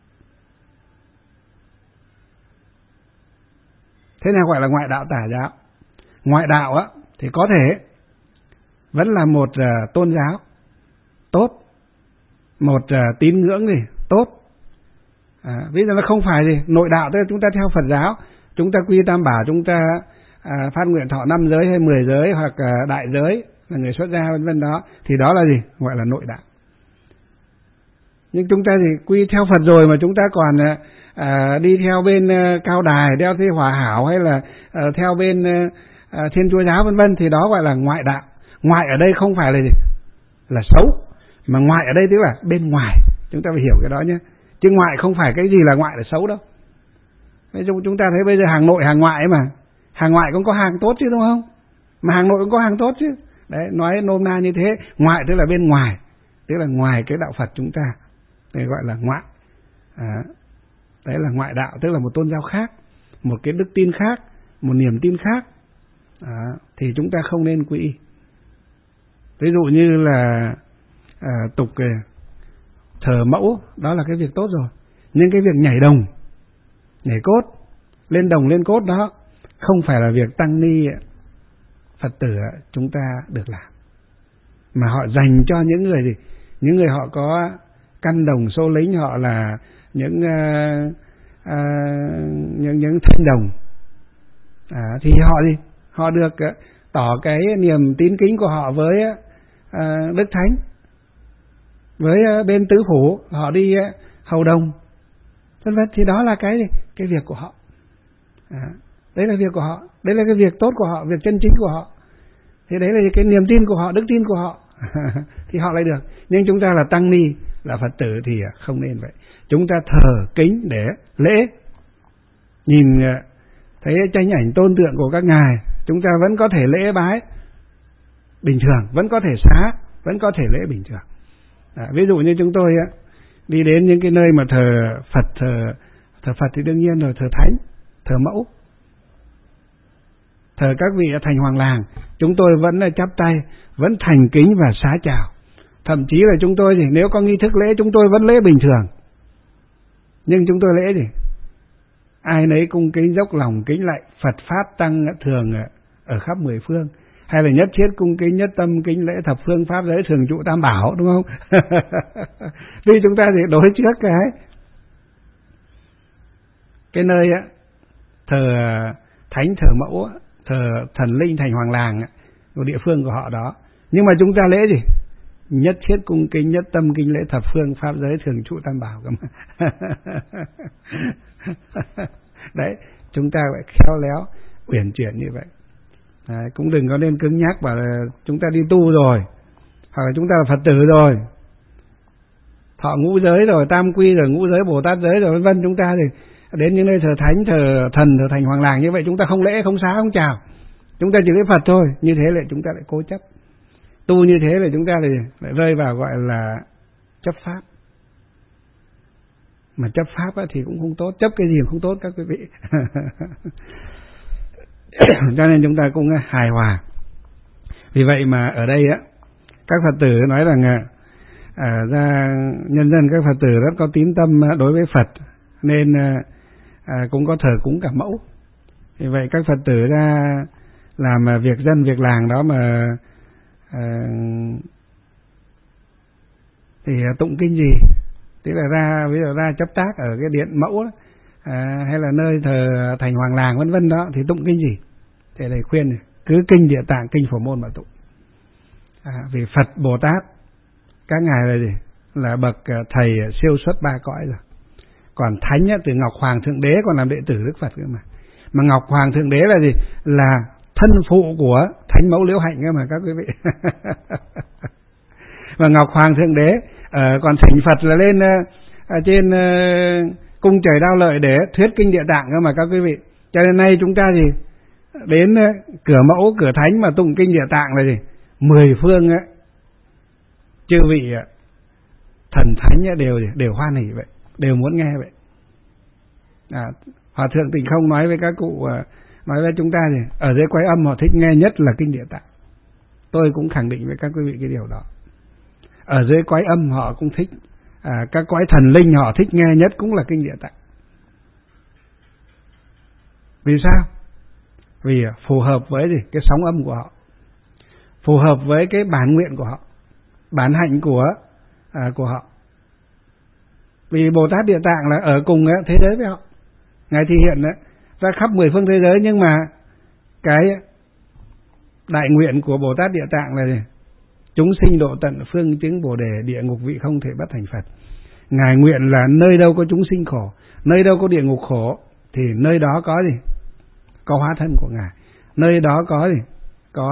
Thế nào gọi là ngoại đạo tà giáo? Ngoại đạo á thì có thể vẫn là một uh, tôn giáo tốt, một uh, tín ngưỡng gì tốt. À, ví dụ nó không phải gì nội đạo, tức là chúng ta theo Phật giáo, chúng ta quy tam bảo, chúng ta à, phát nguyện thọ năm giới hay mười giới hoặc à, đại giới là người xuất gia vân vân đó, thì đó là gì? Gọi là nội đạo. Nhưng chúng ta thì quy theo Phật rồi mà chúng ta còn à, đi theo bên à, Cao Đài, đeo theo Hòa Hảo hay là à, theo bên à, Thiên Chúa giáo vân vân, thì đó gọi là ngoại đạo. Ngoại ở đây không phải là gì? Là xấu, mà ngoại ở đây tức là bên ngoài. Chúng ta phải hiểu cái đó nhé. chứ ngoại không phải cái gì là ngoại là xấu đâu. Ví dụ chúng ta thấy bây giờ hàng nội hàng ngoại mà, hàng ngoại cũng có hàng tốt chứ đúng không, mà hàng nội cũng có hàng tốt chứ. Đấy, nói nôm na như thế. Ngoại tức là bên ngoài, tức là ngoài cái đạo Phật chúng ta, đây gọi là ngoại. À, đấy là ngoại đạo, tức là một tôn giáo khác, một cái đức tin khác, một niềm tin khác. À, thì chúng ta không nên quy y. Ví dụ như là à, tục thờ mẫu, đó là cái việc tốt rồi. Nhưng cái việc nhảy đồng, nhảy cốt, lên đồng lên cốt đó không phải là việc tăng ni Phật tử chúng ta được làm, mà họ dành cho những người gì, những người họ có căn đồng số lính, họ là những uh, uh, những những thanh đồng. À, thì họ gì, họ được uh, tỏ cái niềm tín kính của họ với uh, Đức Thánh, với uh, bên tứ phủ, họ đi uh, hầu đồng, vân vân. Thì đó là cái cái việc của họ. À, đấy là việc của họ, đấy là cái việc tốt của họ, việc chân chính của họ. Thì đấy là cái niềm tin của họ, đức tin của họ. Thì họ lại được. Nhưng chúng ta là tăng ni, là Phật tử thì không nên vậy. Chúng ta thờ kính để lễ, nhìn thấy tranh ảnh tôn tượng của các ngài, chúng ta vẫn có thể lễ bái bình thường, vẫn có thể xá, vẫn có thể lễ bình thường. À, ví dụ như chúng tôi á, đi đến những cái nơi mà thờ Phật, thờ, thờ Phật thì đương nhiên rồi, thờ Thánh, thờ Mẫu, thờ các vị thành hoàng làng, chúng tôi vẫn là chắp tay, vẫn thành kính và xá chào. Thậm chí là chúng tôi thì nếu có nghi thức lễ, chúng tôi vẫn lễ bình thường. Nhưng chúng tôi lễ gì? Ai nấy cung kính dốc lòng kính lạy Phật Pháp Tăng thường ở khắp mười phương. Hay là nhất thiết cung kính nhất tâm kính lễ thập phương Pháp giới thường trụ tam bảo, đúng không? Vì chúng ta thì đối trước cái cái nơi á, thờ Thánh, thờ Mẫu, thờ thần linh thành hoàng làng của địa phương của họ đó. Nhưng mà chúng ta lễ gì? Nhất thiết cung kính nhất tâm kính lễ thập phương Pháp giới thường trụ tam bảo cơ mà. Đấy, chúng ta phải khéo léo uyển chuyển như vậy. Đấy, cũng đừng có nên cứng nhắc bảo là chúng ta đi tu rồi, hoặc là chúng ta là Phật tử rồi, thọ ngũ giới rồi, tam quy rồi, ngũ giới Bồ Tát giới rồi, vân vân. Chúng ta thì đến những nơi thờ Thánh, thờ thần, thờ thành hoàng làng như vậy, chúng ta không lễ, không xá, không chào, chúng ta chỉ lễ Phật thôi. Như thế lại chúng ta lại cố chấp. Tu như thế là chúng ta lại, lại rơi vào gọi là chấp pháp. Mà chấp pháp thì cũng không tốt, chấp cái gì cũng không tốt các quý vị. Cho nên chúng ta cũng hài hòa. Vì vậy mà ở đây á, các Phật tử nói rằng à, ra nhân dân các Phật tử rất có tín tâm đối với Phật, nên à, cũng có thờ cúng cả Mẫu. Vì vậy các Phật tử ra làm việc dân việc làng đó mà à, thì tụng kinh gì, tức là ra ví dụ ra chấp tác ở cái điện Mẫu đó, à, hay là nơi thờ thành hoàng làng vân vân đó, thì tụng kinh gì? Thì thầy khuyên này, cứ kinh Địa Tạng, kinh Phổ Môn mà tụng. À, vì Phật Bồ Tát các ngài là gì? Là bậc thầy siêu xuất ba cõi rồi. Còn Thánh á, từ Ngọc Hoàng Thượng Đế còn làm đệ tử Đức Phật cơ mà. Mà Ngọc Hoàng Thượng Đế là gì? Là thân phụ của Thánh Mẫu Liễu Hạnh cơ mà các quý vị. Và Ngọc Hoàng Thượng Đế uh, còn thỉnh Phật là lên uh, ở trên uh, cung trời Đao Lợi để thuyết kinh Địa Tạng cơ mà các quý vị. Cho nên nay chúng ta gì? Đến uh, cửa Mẫu, cửa Thánh mà tụng kinh Địa Tạng là gì? Mười phương uh, chư vị uh, thần thánh uh, đều đều hoan hỉ vậy, đều muốn nghe vậy. À, Hòa Thượng Tịnh Không nói với các cụ, uh, nói với chúng ta gì? Ở dưới Quái Âm họ thích nghe nhất là kinh Địa Tạng. Tôi cũng khẳng định với các quý vị cái điều đó. Ở dưới Quái Âm họ cũng thích, à, các cõi thần linh họ thích nghe nhất cũng là kinh Địa Tạng. Vì sao? Vì phù hợp với gì? Cái sóng âm của họ, phù hợp với cái bản nguyện của họ, bản hạnh của à, của họ. Vì Bồ Tát Địa Tạng là ở cùng thế giới với họ, ngài thể hiện ra khắp mười phương thế giới, nhưng mà cái đại nguyện của Bồ Tát Địa Tạng là gì? Chúng sinh độ tận phương chứng Bồ Đề, địa ngục vị không thể bắt thành Phật. Ngài nguyện là nơi đâu có chúng sinh khổ, nơi đâu có địa ngục khổ, thì nơi đó có gì? Có hóa thân của Ngài. Nơi đó có gì? Có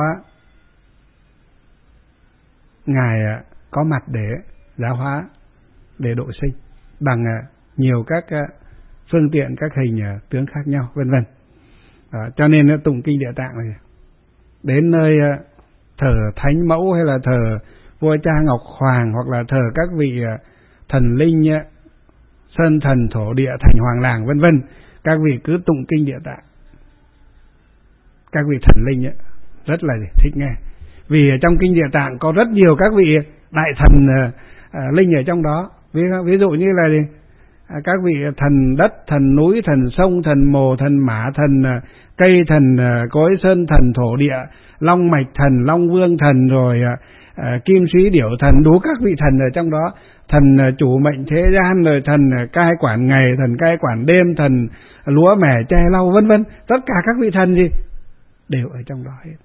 Ngài có mặt để giáo hóa, để độ sinh bằng nhiều các phương tiện, các hình tướng khác nhau, vân vân. Cho nên nó tụng kinh Địa Tạng này, đến nơi thờ Thánh Mẫu hay là thờ vua cha Ngọc Hoàng hoặc là thờ các vị thần linh sơn thần thổ địa thành hoàng làng vân vân, các vị cứ tụng kinh Địa Tạng. Các vị thần linh ấy, rất là thích nghe, vì trong kinh Địa Tạng có rất nhiều các vị đại thần uh, linh ở trong đó. Ví, ví dụ như là uh, các vị thần đất, thần núi, thần sông, thần mồ, thần mã, thần uh, cây, thần uh, cối sơn, thần thổ địa, long mạch thần, long vương thần, rồi uh, uh, kim sĩ điểu thần, đủ các vị thần ở trong đó. Thần uh, chủ mệnh thế gian, rồi thần uh, cai quản ngày, thần cai quản đêm, thần lúa mẻ che lau vân vân, tất cả các vị thần gì đều ở trong đó hết.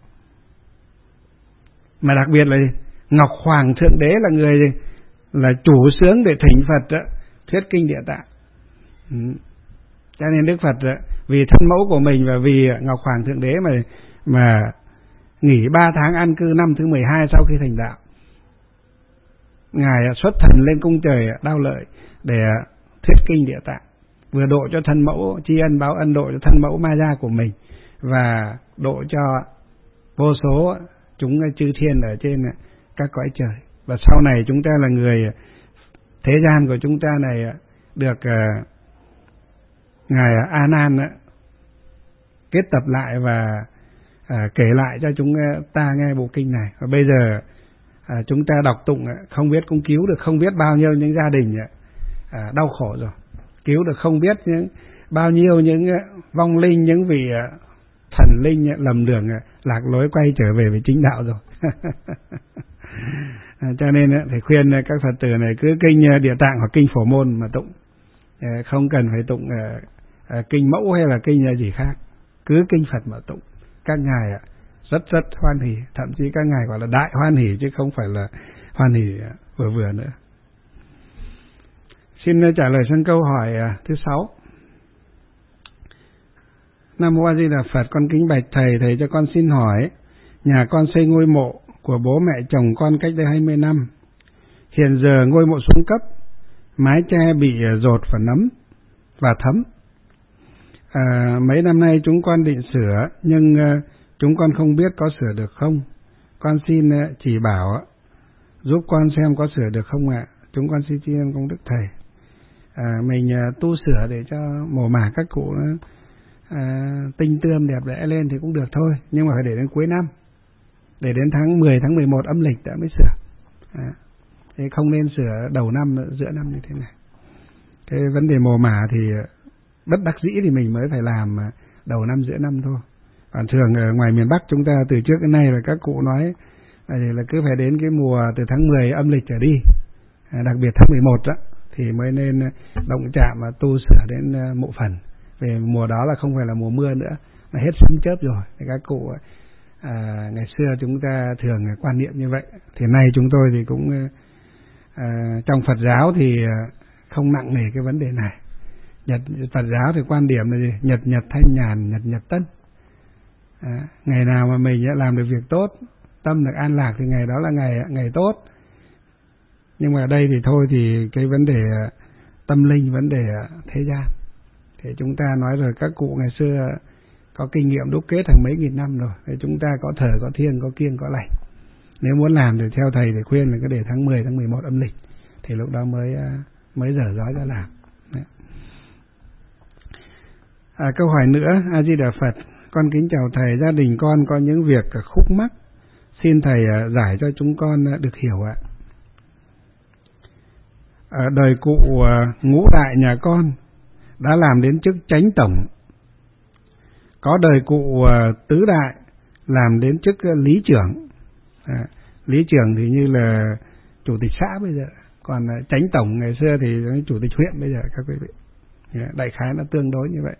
Mà đặc biệt là Ngọc Hoàng Thượng Đế là người là chủ xướng để thỉnh Phật đó, thuyết kinh Địa Tạng. Ừ. Cho nên Đức Phật đó, vì thân mẫu của mình và vì Ngọc Hoàng Thượng Đế mà mà nghỉ ba tháng an cư năm thứ mười hai sau khi thành đạo. Ngài xuất thần lên cung trời Đao Lợi để thuyết kinh Địa Tạng, vừa độ cho thân mẫu, tri ân báo ân độ cho thân mẫu Ma Gia của mình, và độ cho vô số chúng chư thiên ở trên các cõi trời. Và sau này chúng ta là người thế gian của chúng ta này được uh, ngài A Nan uh, kết tập lại và uh, kể lại cho chúng ta nghe bộ kinh này. Và bây giờ uh, chúng ta đọc tụng uh, không biết cũng cứu được không biết bao nhiêu những gia đình uh, đau khổ rồi, cứu được không biết những bao nhiêu những uh, vong linh, những vị uh, thần linh lầm đường lạc lối quay trở về với chính đạo rồi. Cho nên thì khuyên các Phật tử này cứ kinh Địa Tạng hoặc kinh Phổ Môn mà tụng, không cần phải tụng kinh Mẫu hay là kinh gì khác, cứ kinh Phật mà tụng. Các ngài rất rất hoan hỉ, thậm chí các ngài gọi là đại hoan hỉ chứ không phải là hoan hỉ vừa vừa nữa. Xin trả lời sang câu hỏi thứ sáu. Nam Mô A Di Đà Phật, con kính bạch thầy, thầy cho con xin hỏi, nhà con xây ngôi mộ của bố mẹ chồng con cách đây hai mươi năm. Hiện giờ ngôi mộ xuống cấp, mái che bị dột và nấm và thấm. À, mấy năm nay chúng con định sửa, nhưng uh, chúng con không biết có sửa được không. Con xin uh, chỉ bảo uh, giúp con xem có sửa được không ạ. Chúng con xin tri ân công đức thầy. À, mình uh, tu sửa để cho mồ mả các cụ uh, À, tinh tươm đẹp đẽ lên thì cũng được thôi, nhưng mà phải để đến cuối năm, để đến tháng mười, tháng mười một âm lịch đã mới sửa. À, thế không nên sửa đầu năm, giữa năm như thế này. Cái vấn đề mồ mả thì bất đắc dĩ thì mình mới phải làm đầu năm, giữa năm thôi. Còn thường ở ngoài miền Bắc chúng ta từ trước đến nay là các cụ nói là, là cứ phải đến cái mùa từ tháng mười âm lịch trở đi, à, đặc biệt tháng mười một đó, thì mới nên động chạm và tu sửa đến mộ phần. Về mùa đó là không phải là mùa mưa nữa, là hết sấm chớp rồi. Thì các cụ à, ngày xưa chúng ta thường quan niệm như vậy. Thì nay chúng tôi thì cũng à, trong Phật giáo thì không nặng nề cái vấn đề này. Nhật Phật giáo thì quan điểm là gì? Nhật nhật thanh nhàn, nhật nhật tân. À, ngày nào mà mình làm được việc tốt, tâm được an lạc thì ngày đó là ngày ngày tốt. Nhưng mà ở đây thì thôi thì cái vấn đề tâm linh, vấn đề thế gian thì chúng ta nói rồi, các cụ ngày xưa có kinh nghiệm đúc kết hàng mấy nghìn năm rồi, thì chúng ta có thờ, có thiêng, có kiêng, có lành. Nếu muốn làm thì theo thầy thì khuyên là cứ để tháng mười, tháng mười một âm lịch, thì lúc đó mới mới dở dói ra làm. À, câu hỏi nữa, A Di Đà Phật, con kính chào thầy, gia đình con có những việc khúc mắc, xin thầy giải cho chúng con được hiểu ạ. Ở đời cụ ngũ đại nhà con đã làm đến chức chánh tổng, có đời cụ tứ đại làm đến chức lý trưởng. À, lý trưởng thì như là chủ tịch xã bây giờ, còn chánh tổng ngày xưa thì chủ tịch huyện bây giờ các quý vị. Đại khái nó tương đối như vậy.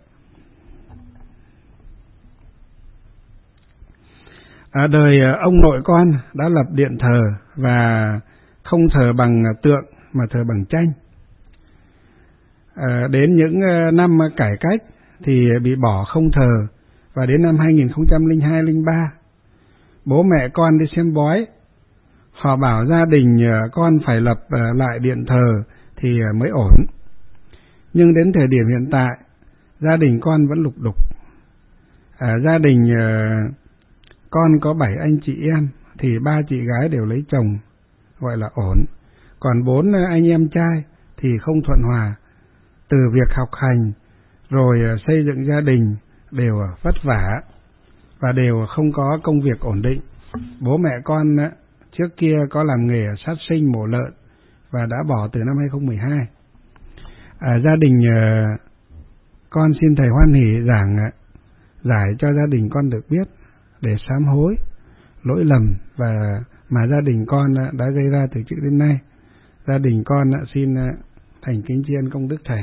Ở đời ông nội con đã lập điện thờ và không thờ bằng tượng mà thờ bằng tranh. À, đến những năm cải cách thì bị bỏ không thờ, và đến năm hai nghìn không trăm lẻ hai lẻ ba bố mẹ con đi xem bói, họ bảo gia đình con phải lập lại điện thờ thì mới ổn. Nhưng đến thời điểm hiện tại, gia đình con vẫn lục đục. À, gia đình uh, con có bảy anh chị em, thì ba chị gái đều lấy chồng, gọi là ổn. Còn bốn anh em trai thì không thuận hòa. Từ việc học hành, rồi uh, xây dựng gia đình đều uh, vất vả, và đều không có công việc ổn định. Bố mẹ con uh, trước kia có làm nghề sát sinh mổ lợn, và đã bỏ từ năm hai không một hai. À, gia đình uh, con xin thầy hoan hỷ giảng uh, giải cho gia đình con được biết, để sám hối lỗi lầm và mà gia đình con uh, đã gây ra từ trước đến nay. Gia đình con uh, xin uh, thành kính tri ân công đức thầy.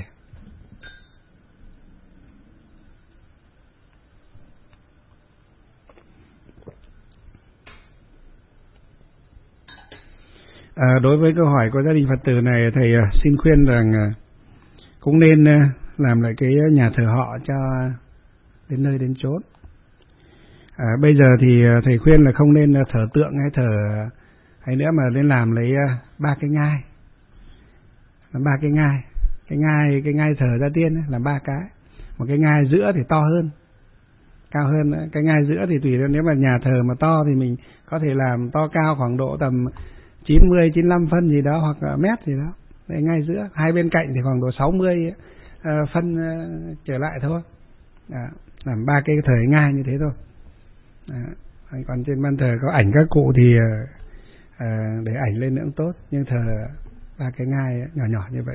À, đối với câu hỏi của gia đình Phật tử này, thầy uh, xin khuyên rằng uh, cũng nên uh, làm lại cái nhà thờ họ cho đến nơi đến chốn. À, bây giờ thì uh, thầy khuyên là không nên uh, thờ tượng hay thờ uh, hay nữa, mà nên làm lấy uh, ba cái ngai, làm ba cái ngai, cái ngai cái ngai thờ gia tiên ấy, làm ba cái, một cái ngai giữa thì to hơn, cao hơn nữa. Cái ngai giữa thì tùy, nếu mà nhà thờ mà to thì mình có thể làm to cao khoảng độ tầm chín mươi, chín mươi lăm phân gì đó, hoặc uh, mét gì đó. Đây, ngay giữa, hai bên cạnh thì khoảng độ sáu mươi uh, phân uh, trở lại thôi. À, làm ba cái thời ngai như thế thôi. À, còn trên ban thờ có ảnh các cụ thì uh, uh, để ảnh lên nữa cũng tốt, nhưng thờ ba cái ngai nhỏ nhỏ như vậy.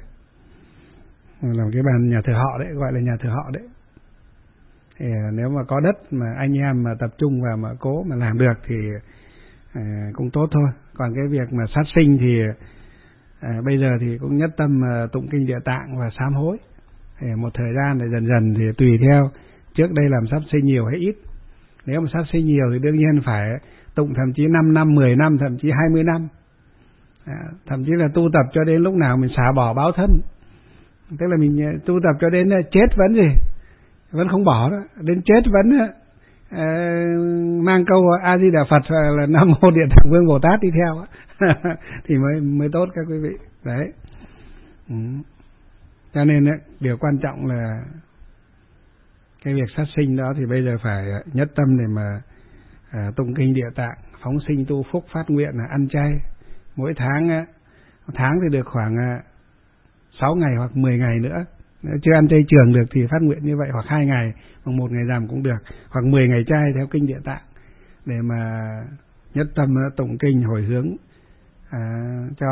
Làm cái bàn nhà thờ họ đấy, gọi là nhà thờ họ đấy. Thì uh, nếu mà có đất mà anh em mà tập trung vào mà cố mà làm được thì uh, cũng tốt thôi. Còn cái việc mà sát sinh thì À, bây giờ thì cũng nhất tâm uh, tụng kinh Địa Tạng và sám hối. Thì một thời gian thì dần dần thì tùy theo trước đây làm sát sinh nhiều hay ít. Nếu mà sát sinh nhiều thì đương nhiên phải tụng thậm chí năm năm, mười năm, thậm chí hai mươi năm. À, thậm chí là tu tập cho đến lúc nào mình xả bỏ báo thân. Tức là mình tu tập cho đến chết vẫn gì, vẫn không bỏ đó. Đến chết vẫn uh, mang câu A Di Đà Phật là Nam Mô Địa Tạng Vương Bồ Tát đi theo thì mới mới tốt các quý vị. Đấy. Ừ. Cho nên ấy, điều quan trọng là cái việc sát sinh đó thì bây giờ phải nhất tâm để mà à, tụng kinh Địa Tạng, phóng sinh tu phúc, phát nguyện là ăn chay. Mỗi tháng á, tháng thì được khoảng sáu ngày hoặc mười ngày nữa. Nếu chưa ăn chay trường được thì phát nguyện như vậy, hoặc hai ngày, hoặc một ngày rằm cũng được, hoặc mười ngày chay theo kinh Địa Tạng, để mà nhất tâm tụng kinh hồi hướng à, cho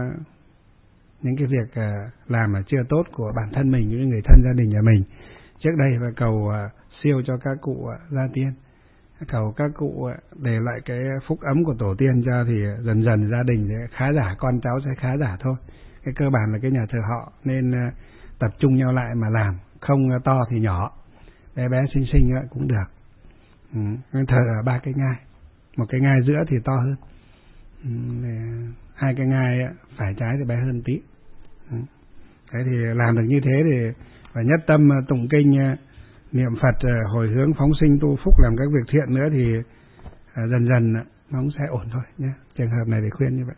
những cái việc à, làm mà chưa tốt của bản thân mình, những người thân gia đình nhà mình trước đây, và cầu à, siêu cho các cụ à, gia tiên, cầu các cụ à, để lại cái phúc ấm của tổ tiên cho, thì dần dần gia đình sẽ khá giả, con cháu sẽ khá giả thôi. Cái cơ bản là cái nhà thờ họ nên à, tập trung nhau lại mà làm, không à, to thì nhỏ, bé bé xinh xinh à, cũng được. Ừ, thờ ba cái ngai, một cái ngai giữa thì to hơn, ừ, hai cái ngai phải trái thì bé hơn tí. Ừ. Thế thì làm được như thế thì phải nhất tâm tụng kinh, niệm Phật, hồi hướng, phóng sinh tu phúc, làm các việc thiện nữa thì dần dần nó cũng sẽ ổn thôi nhé. Trường hợp này để khuyên như vậy.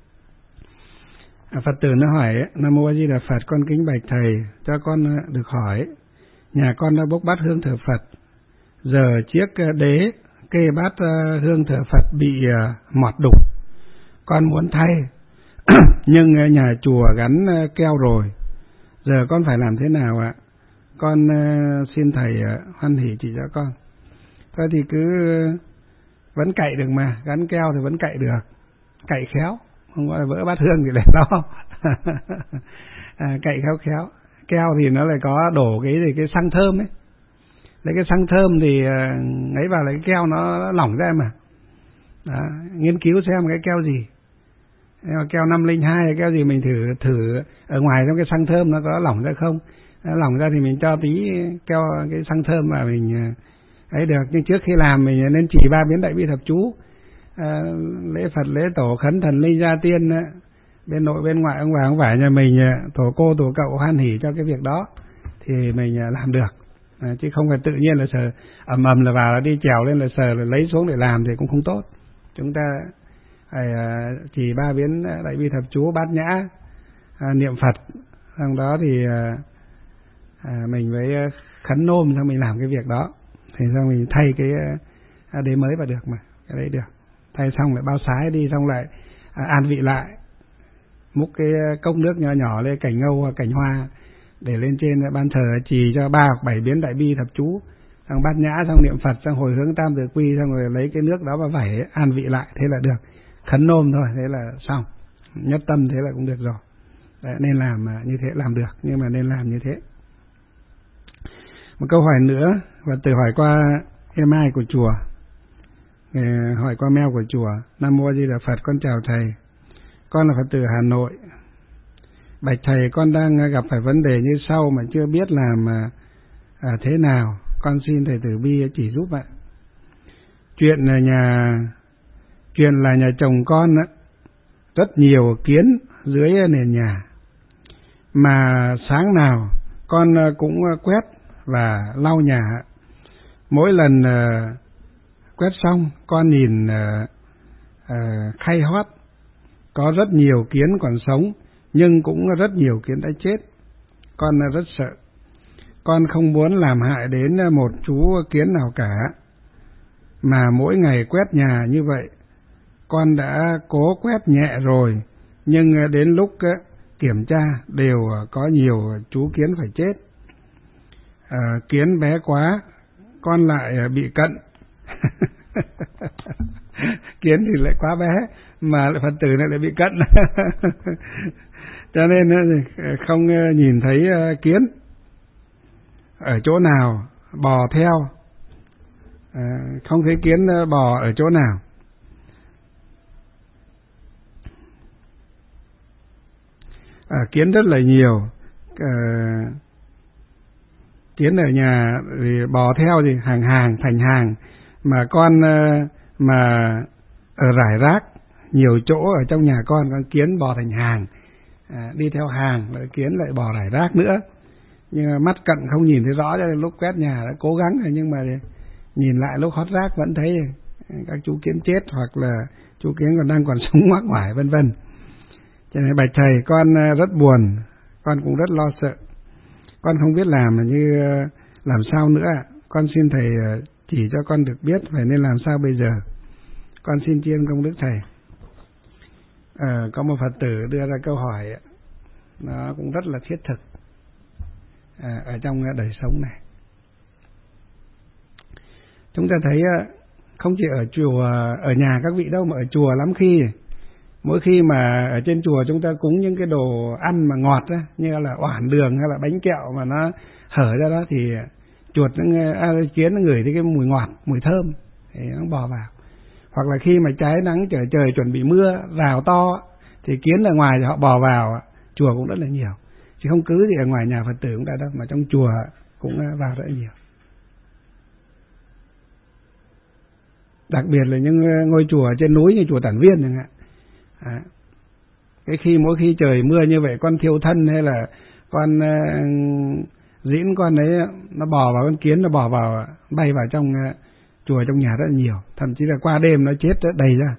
À, Phật tử nó hỏi: Nam Mô A Di Đà Phật, con kính bạch thầy, cho con được hỏi, nhà con đã bốc bát hương thờ Phật, giờ chiếc đế kê bát hương thờ Phật bị mọt đục, con muốn thay nhưng nhà chùa gắn keo rồi, giờ con phải làm thế nào ạ? Con xin thầy hoan hỷ chỉ cho con. Thôi thì cứ vẫn cậy được mà, gắn keo thì vẫn cậy được, cậy khéo, không gọi là vỡ bát hương thì để đó. À, cậy khéo khéo. Keo thì nó lại có đổ cái gì, cái xăng thơm ấy, lấy cái xăng thơm thì ấy vào lấy cái keo nó lỏng ra mà. Đó, nghiên cứu xem cái keo gì, keo năm linh hai hay keo gì, mình thử thử ở ngoài trong cái xăng thơm nó có lỏng ra không. Nó lỏng ra thì mình cho tí keo cái xăng thơm mà mình ấy được. Nhưng trước khi làm mình nên chỉ ba biến đại bi thập chú, à, lễ Phật, lễ tổ, khấn thần linh gia tiên, bên nội bên ngoại ông bà ông vải nhà mình, tổ cô tổ cậu hoan hỉ cho cái việc đó thì mình làm được. À, chứ không phải tự nhiên là sờ ầm ầm là vào là đi trèo lên là sờ là lấy xuống để làm thì cũng không tốt. Chúng ta phải uh, chỉ ba biến đại bi thập chú, bát nhã, uh, niệm Phật, trong đó thì uh, à, mình mới khấn nôm xong mình làm cái việc đó, thì xong mình thay cái à, đế mới vào được mà, cái đấy được. Thay xong lại bao sái đi, xong lại à, an vị lại, múc cái cốc nước nhỏ nhỏ lên cảnh ngâu cảnh hoa để lên trên ban thờ, trì cho ba hoặc bảy biến đại bi thập chú, xong bát nhã, xong niệm Phật, xong hồi hướng tam tự quy, xong rồi lấy cái nước đó và vẩy an vị lại, thế là được. Khấn nôm thôi, thế là xong. Nhất tâm thế là cũng được rồi. Đấy, nên làm như thế làm được, nhưng mà nên làm như thế. Một câu hỏi nữa, và từ hỏi qua email của chùa, hỏi qua mail của chùa. Nam Mô A Di Đà Phật, con chào thầy. Con là Phật tử Hà Nội. Bạch thầy, con đang gặp phải vấn đề như sau mà chưa biết làm à, thế nào. Con xin thầy Từ Bi chỉ giúp ạ. Chuyện là nhà chuyện là nhà chồng con á, rất nhiều kiến dưới nền nhà, mà sáng nào con cũng quét và lau nhà. Mỗi lần uh, quét xong, con nhìn uh, uh, khay hót, có rất nhiều kiến còn sống, nhưng cũng rất nhiều kiến đã chết. Con uh, rất sợ. Con không muốn làm hại đến một chú kiến nào cả, mà mỗi ngày quét nhà như vậy, con đã cố quét nhẹ rồi, nhưng đến lúc uh, kiểm tra đều có nhiều chú kiến phải chết. À, kiến bé quá, con lại bị cận. Kiến thì lại quá bé, mà lại Phật tử này lại bị cận. Cho nên không nhìn thấy kiến ở chỗ nào bò theo, à, không thấy kiến bò ở chỗ nào. À, kiến rất là nhiều. À, kiến ở nhà thì bò theo thì hàng hàng thành hàng, mà con mà ở rải rác nhiều chỗ ở trong nhà con, con kiến bò thành hàng, à, đi theo hàng, lại kiến lại bò rải rác nữa. Nhưng mà mắt cận không nhìn thấy rõ, cho nên lúc quét nhà đã cố gắng rồi, nhưng mà nhìn lại lúc hót rác vẫn thấy các chú kiến chết, hoặc là chú kiến còn đang còn sống ngoác ngoải vân vân. Cho nên bạch thầy, con rất buồn, con cũng rất lo sợ, con không biết làm như làm sao nữa. Con xin thầy chỉ cho con được biết phải nên làm sao bây giờ. Con xin tri ân công đức thầy. À, có một Phật tử đưa ra câu hỏi, nó cũng rất là thiết thực à, ở trong đời sống này. Chúng ta thấy không chỉ ở chùa, ở nhà các vị đâu, mà ở chùa lắm khi, mỗi khi mà ở trên chùa chúng ta cúng những cái đồ ăn mà ngọt á, như là oản đường hay là bánh kẹo mà nó hở ra đó, thì chuột nó à, kiến nó ngửi thấy cái mùi ngọt, mùi thơm thì nó bò vào. Hoặc là khi mà trái nắng trời trời chuẩn bị mưa rào to thì kiến ở ngoài thì họ bò vào. Chùa cũng rất là nhiều, chứ không cứ gì ở ngoài nhà Phật tử cũng đã đâu, mà trong chùa cũng vào rất là nhiều. Đặc biệt là những ngôi chùa trên núi như chùa Tản Viên chẳng hạn. À, cái khi mỗi khi trời mưa như vậy, con thiêu thân hay là con uh, diễn con đấy nó bò vào, con kiến nó bò vào, bay vào trong uh, chùa trong nhà rất là nhiều, thậm chí là qua đêm nó chết đầy ra.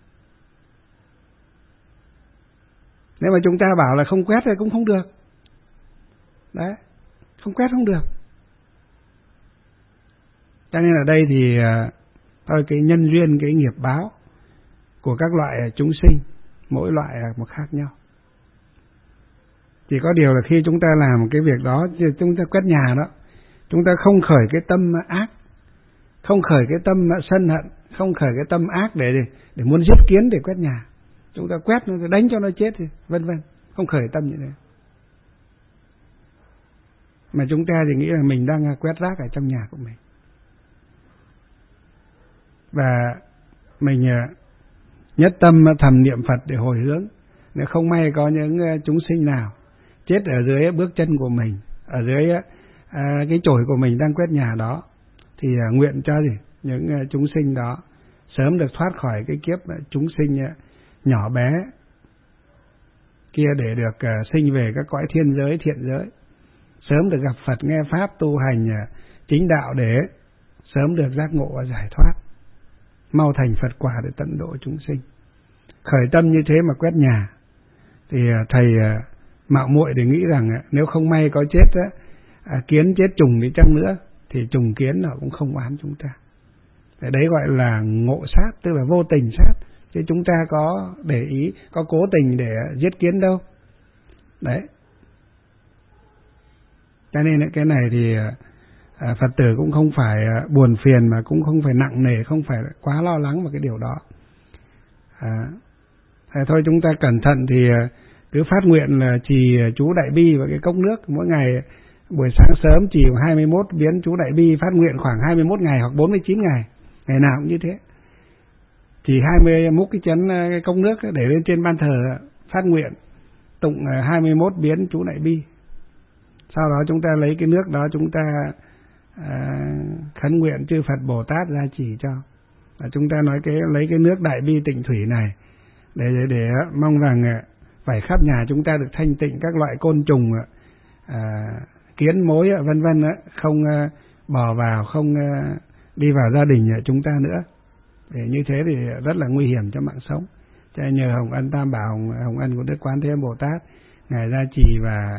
Nếu mà chúng ta bảo là không quét thì cũng không được. Đấy, không quét không được. Cho nên ở đây thì uh, thôi cái nhân duyên, cái nghiệp báo của các loại chúng sinh, mỗi loại một khác nhau. Chỉ có điều là khi chúng ta làm cái việc đó, chúng ta quét nhà đó, chúng ta không khởi cái tâm ác, không khởi cái tâm sân hận, không khởi cái tâm ác để để muốn giết kiến để quét nhà. Chúng ta quét nó đánh cho nó chết thì vân vân, không khởi tâm như thế. Mà chúng ta thì nghĩ là mình đang quét rác ở trong nhà của mình. Và mình nhất tâm thầm niệm Phật để hồi hướng. Nếu không may có những chúng sinh nào chết ở dưới bước chân của mình, ở dưới à, cái chổi của mình đang quét nhà đó, thì à, nguyện cho gì những à, chúng sinh đó sớm được thoát khỏi cái kiếp à, chúng sinh à, nhỏ bé kia, để được à, sinh về các cõi thiên giới, thiện giới, sớm được gặp Phật, nghe Pháp, tu hành à, chính đạo, để sớm được giác ngộ và giải thoát, mau thành Phật quả để tận độ chúng sinh. Khởi tâm như thế mà quét nhà thì thầy mạo muội để nghĩ rằng nếu không may có chết á, à, kiến chết trùng đi chăng nữa thì trùng kiến nó cũng không oán chúng ta. Cái đấy gọi là ngộ sát, tức là vô tình sát, chứ chúng ta có để ý, có cố tình để giết kiến đâu. Đấy. Cho nên cái này thì à, Phật tử cũng không phải buồn phiền, mà cũng không phải nặng nề, không phải quá lo lắng vào cái điều đó. À, thôi chúng ta cẩn thận thì cứ phát nguyện là trì chú Đại Bi vào cái cốc nước mỗi ngày. Buổi sáng sớm trì hai mươi mốt biến chú Đại Bi, phát nguyện khoảng hai mươi mốt ngày hoặc bốn mươi chín ngày, ngày nào cũng như thế. Chỉ hai mươi múc cái chén cái cốc nước để lên trên ban thờ, phát nguyện tụng hai mươi mốt biến chú Đại Bi. Sau đó chúng ta lấy cái nước đó chúng ta à, khấn nguyện chư Phật Bồ Tát gia trì cho. Và chúng ta nói cái lấy cái nước Đại Bi tịnh thủy này để để, để mong rằng phải khắp nhà chúng ta được thanh tịnh các loại côn trùng, à, kiến mối vân vân không bò vào, không đi vào gia đình chúng ta nữa. Để như thế thì rất là nguy hiểm cho mạng sống. Cho nên nhờ hồng ân Tam Bảo, hồng, hồng ân của Đức Quán Thế Âm Bồ Tát ngài gia trì và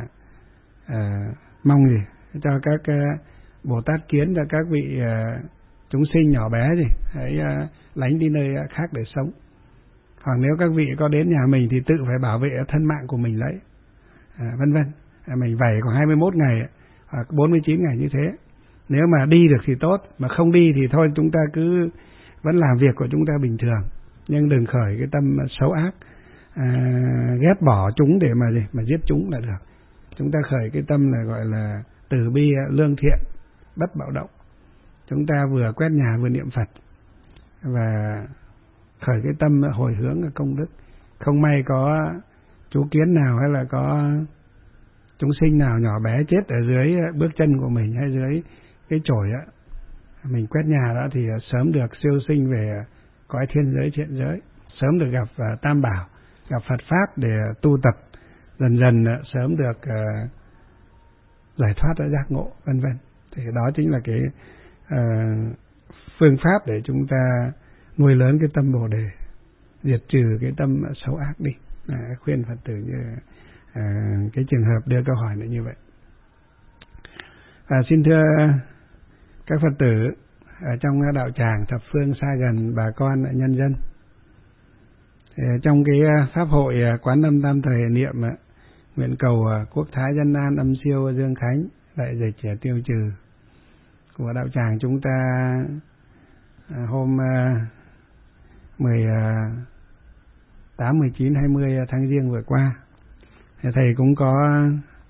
à, mong gì cho các uh, Bồ Tát kiến, cho các vị uh, chúng sinh nhỏ bé gì hãy uh, lánh đi nơi khác để sống. Hoặc nếu các vị có đến nhà mình thì tự phải bảo vệ thân mạng của mình lấy, à, vân vân. À, mình vẩy khoảng hai mươi mốt ngày hoặc bốn mươi chín ngày như thế. Nếu mà đi được thì tốt, mà không đi thì thôi chúng ta cứ vẫn làm việc của chúng ta bình thường, nhưng đừng khởi cái tâm xấu ác, à, ghét bỏ chúng để mà gì mà giết chúng là được. Chúng ta khởi cái tâm là gọi là từ bi lương thiện, bất bạo động. Chúng ta vừa quét nhà vừa niệm Phật và khởi cái tâm hồi hướng ở công đức. Không may có chú kiến nào hay là có chúng sinh nào nhỏ bé chết ở dưới bước chân của mình hay dưới cái chổi á, mình quét nhà đó thì sớm được siêu sinh về cõi thiên giới thiện giới, sớm được gặp uh, Tam Bảo, gặp Phật Pháp để tu tập, dần dần uh, sớm được uh, giải thoát ra giác ngộ, vân vân. Thì đó chính là cái uh, phương pháp để chúng ta nuôi lớn cái tâm Bồ Đề, diệt trừ cái tâm xấu ác đi. À, khuyên Phật tử như à, cái trường hợp đưa câu hỏi này như vậy. À, xin thưa các Phật tử ở trong đạo tràng thập phương xa gần, bà con nhân dân, thì trong cái pháp hội Quán Âm Tam Thời niệm nguyện cầu quốc thái dân an, âm siêu dương khánh, đại dịch tiêu trừ của đạo tràng chúng ta hôm mười tám, mười chín, hai mươi tháng Giêng vừa qua, thầy cũng có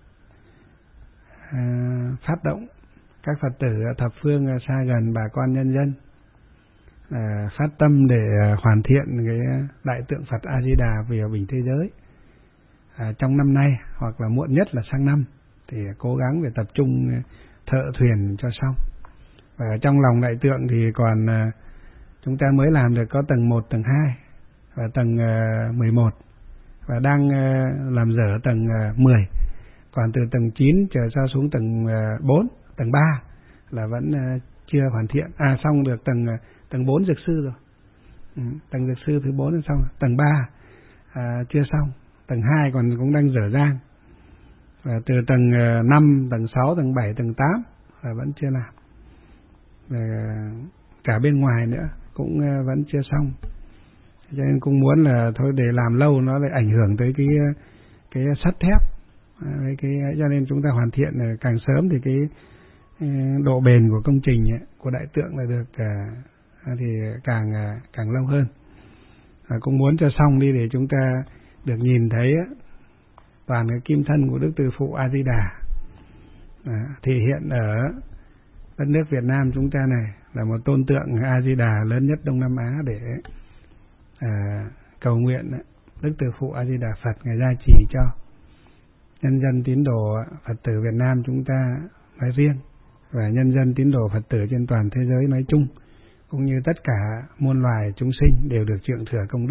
phát động các Phật tử thập phương xa gần, bà con nhân dân à, phát tâm để hoàn thiện cái đại tượng Phật A Di Đà vì bình thế giới à, trong năm nay hoặc là muộn nhất là sang năm, thì cố gắng để tập trung thợ thuyền cho xong. Và trong lòng đại tượng thì còn à, chúng ta mới làm được có tầng một, tầng hai và tầng à, mười một, và đang à, làm dở tầng à, mười, còn từ tầng chín trở ra xuống tầng à, bốn, tầng ba là vẫn uh, chưa hoàn thiện. À xong được tầng uh, tầng bốn dược sư rồi. Ừ, tầng dược sư thứ bốn là xong, tầng ba uh, chưa xong, tầng hai còn cũng đang dở dang. Và từ tầng uh, năm, tầng sáu, tầng bảy, tầng tám là vẫn chưa làm. Và cả bên ngoài nữa cũng uh, vẫn chưa xong. Cho nên cũng muốn là thôi để làm lâu nó lại ảnh hưởng tới cái cái sắt thép. À, cái cho nên chúng ta hoàn thiện uh, càng sớm thì cái độ bền của công trình ấy, của đại tượng là được à, thì càng à, càng lâu hơn. À, cũng muốn cho xong đi để chúng ta được nhìn thấy á, toàn cái kim thân của Đức Từ Phụ A Di Đà à, thể hiện ở đất nước Việt Nam chúng ta này, là một tôn tượng A Di Đà lớn nhất Đông Nam Á để à, cầu nguyện á, Đức Từ Phụ A Di Đà Phật ngài gia trì cho nhân dân tín đồ Phật tử Việt Nam chúng ta nói riêng và nhân dân tín đồ Phật tử trên toàn thế giới nói chung, cũng như tất cả muôn loài chúng sinh đều được trượng thừa công đức.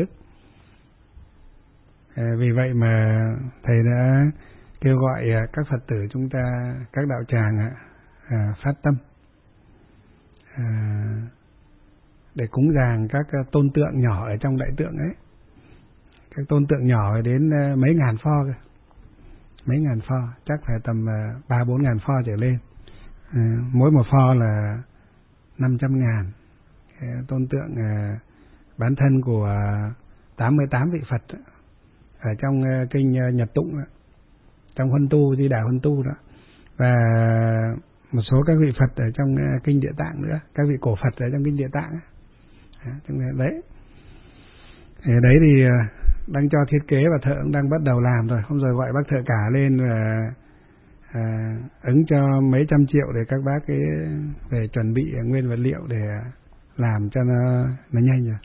À, vì vậy mà thầy đã kêu gọi các Phật tử chúng ta, các đạo tràng à, phát tâm à, để cúng dường các tôn tượng nhỏ ở trong đại tượng ấy. Các tôn tượng nhỏ đến mấy ngàn pho cơ. mấy ngàn pho, chắc phải tầm ba bốn ngàn pho trở lên. À, mỗi một pho là năm trăm ngàn. Tôn tượng à, bản thân của tám mươi tám vị Phật ở trong uh, kinh uh, Nhật Tụng, trong Huân Tu, Di Đà Huân Tu đó, và một số các vị Phật ở trong uh, kinh Địa Tạng nữa, các vị cổ Phật ở trong kinh Địa Tạng. À, đấy, thì đấy thì uh, đang cho thiết kế và thợ cũng đang bắt đầu làm rồi. Hôm rồi gọi bác thợ cả lên và à, ứng cho mấy trăm triệu để các bác ấy về chuẩn bị nguyên vật liệu để làm cho nó nó nhanh rồi.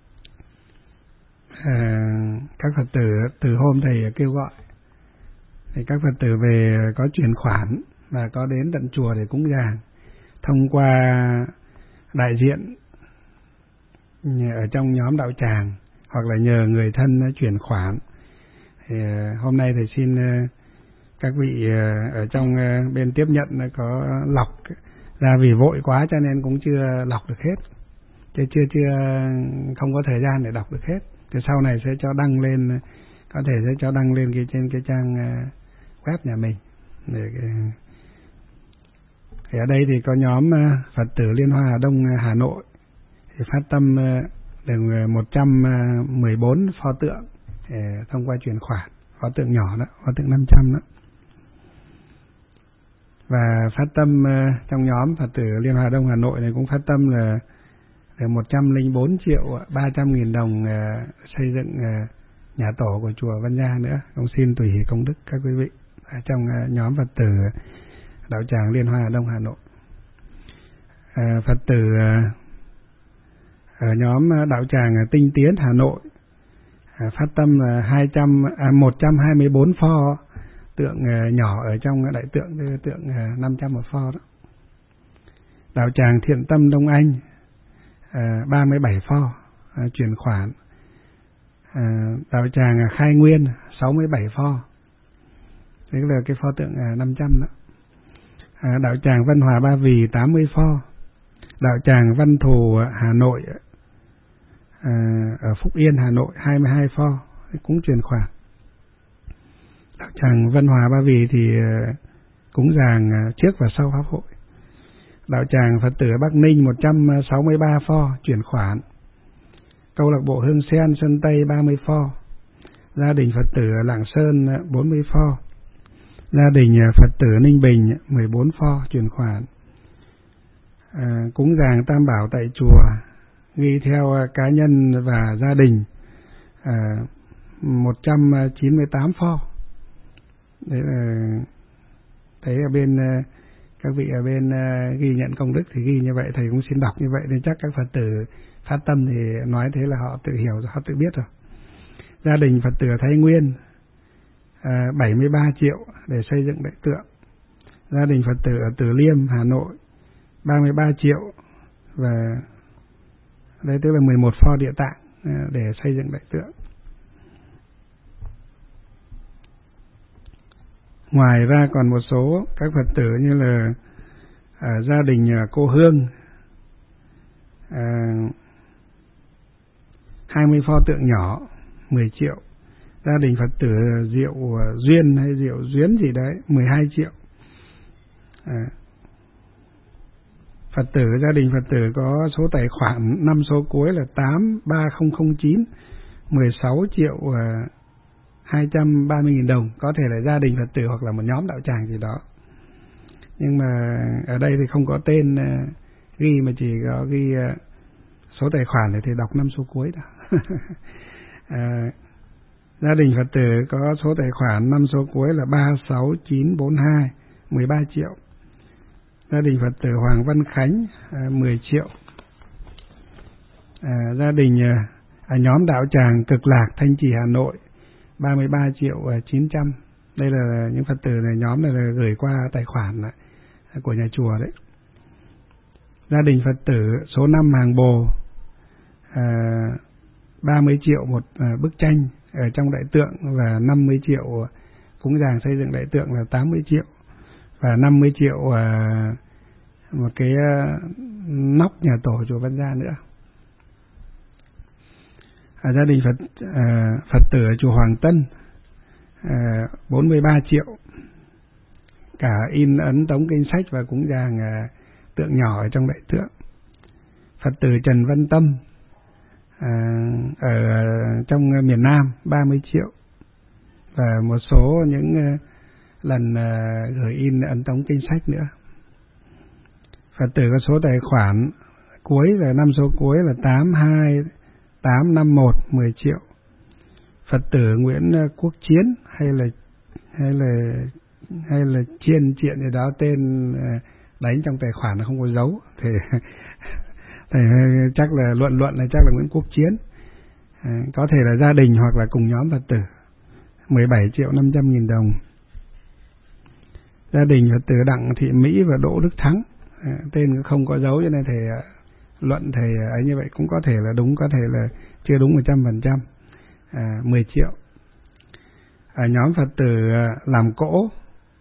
À, các Phật tử từ hôm thầy kêu gọi thì các Phật tử về có chuyển khoản và có đến tận chùa để cúng dường thông qua đại diện ở trong nhóm đạo tràng hoặc là nhờ người thân chuyển khoản. Thì hôm nay thầy xin các vị ở trong bên tiếp nhận có lọc ra, vì vội quá cho nên cũng chưa lọc được hết, chưa chưa chưa không có thời gian để đọc được hết. Thì sau này sẽ cho đăng lên, có thể sẽ cho đăng lên cái trên cái trang web nhà mình. Để thì ở đây thì có nhóm Phật tử Liên Hoa Hà Đông Hà Nội thì phát tâm được một trăm mười bốn pho tượng để thông qua chuyển khoản, pho tượng nhỏ đó, pho tượng năm trăm đó. Và phát tâm trong nhóm Phật tử Liên Hoa Đông Hà Nội này cũng phát tâm là được một trăm lẻ bốn triệu ba trăm nghìn đồng xây dựng nhà tổ của chùa Văn Nha nữa. Cũng xin tùy công đức các quý vị ở trong nhóm Phật tử đạo tràng Liên Hoa Đông Hà Nội. À, Phật tử ở nhóm đạo tràng Tinh Tiến Hà Nội à, phát tâm là hai trăm à, một trăm hai mươi bốn pho tượng nhỏ ở trong đại tượng, tượng năm trăm một pho đó. Đạo tràng Thiện Tâm Đông Anh à, ba mươi bảy pho à, chuyển khoản. À, đạo tràng Khai Nguyên sáu mươi bảy pho, đấy là cái pho tượng à, năm trăm đó. À, đạo tràng Văn Hòa Ba Vì tám mươi pho. Đạo tràng Văn Thù Hà Nội à, ở Phúc Yên Hà Nội hai mươi hai pho cũng chuyển khoản. Đạo tràng Văn Hòa Ba Vì thì uh, cúng dường uh, trước và sau pháp hội. Đạo tràng Phật tử Bắc Ninh một trăm sáu mươi ba pho chuyển khoản. Câu lạc bộ Hương Sen Sơn Tây ba mươi pho. Gia đình Phật tử Lạng Sơn uh, bốn mươi pho. Gia đình uh, Phật tử Ninh Bình mười bốn pho chuyển khoản. Uh, cúng dường Tam Bảo tại chùa ghi theo uh, cá nhân và gia đình uh, một trăm chín mươi tám pho. Đấy là thấy ở bên các vị ở bên ghi nhận công đức thì ghi như vậy, thầy cũng xin đọc như vậy nên chắc các Phật tử phát tâm thì nói thế là họ tự hiểu, họ tự biết rồi. Gia đình Phật tử Thái Nguyên à, bảy mươi ba triệu để xây dựng đại tượng. Gia đình Phật tử ở Từ Liêm Hà Nội ba mươi ba triệu, và đây tức là mười một pho địa tạng à, để xây dựng đại tượng. Ngoài ra còn một số các Phật tử như là à, gia đình à, cô Hương à, hai mươi pho tượng nhỏ mười triệu. Gia đình Phật tử Diệu à, Duyên hay Diệu Duyến gì đấy mười hai triệu. À, Phật tử gia đình Phật tử có số tài khoản năm số cuối là tám ba không không chín, mười sáu triệu à, hai trăm ba mươi nghìn đồng, có thể là gia đình Phật tử hoặc là một nhóm đạo tràng gì đó. Nhưng mà ở đây thì không có tên uh, ghi, mà chỉ có ghi uh, số tài khoản này thì đọc năm số cuối đó. uh, gia đình Phật tử có số tài khoản năm số cuối là ba sáu chín bốn hai, mười ba triệu. Gia đình Phật tử Hoàng Văn Khánh uh, mười triệu. Uh, gia đình uh, ở nhóm đạo tràng Cực Lạc Thanh Trì Hà Nội ba mươi ba triệu chín trăm. Đây là những Phật tử này, nhóm này là gửi qua tài khoản của nhà chùa đấy. Gia đình Phật tử số năm Hàng Bồ à, ba mươi triệu một à, bức tranh ở trong đại tượng, và năm mươi triệu cúng dường xây dựng đại tượng là tám mươi triệu, và năm mươi triệu à, một cái à, nóc nhà tổ chùa Văn Gia nữa. À, gia đình Phật à, Phật tử ở chùa Hoàng Tân à, bốn mươi ba triệu, cả in ấn tống kinh sách và cúng dường à, tượng nhỏ ở trong đại tượng. Phật tử Trần Văn Tâm à, ở trong miền Nam ba mươi triệu, và một số những uh, lần uh, gửi in ấn tống kinh sách nữa. Phật tử có số tài khoản cuối là năm số cuối là tám hai tám năm một mười triệu. Phật tử Nguyễn Quốc Chiến hay là hay là hay là Chiên Triện gì đó, tên uh, đánh trong tài khoản là không có dấu thì thì chắc là luận luận là chắc là Nguyễn Quốc Chiến. À, có thể là gia đình hoặc là cùng nhóm Phật tử mười bảy triệu năm trăm nghìn đồng. Gia đình Phật tử Đặng Thị Mỹ và Đỗ Đức Thắng, à, tên không có dấu cho nên thầy uh, luận thầy ấy như vậy cũng có thể là đúng, có thể là chưa đúng một trăm phần trăm. À, mười triệu. À, nhóm Phật tử uh, làm cỗ,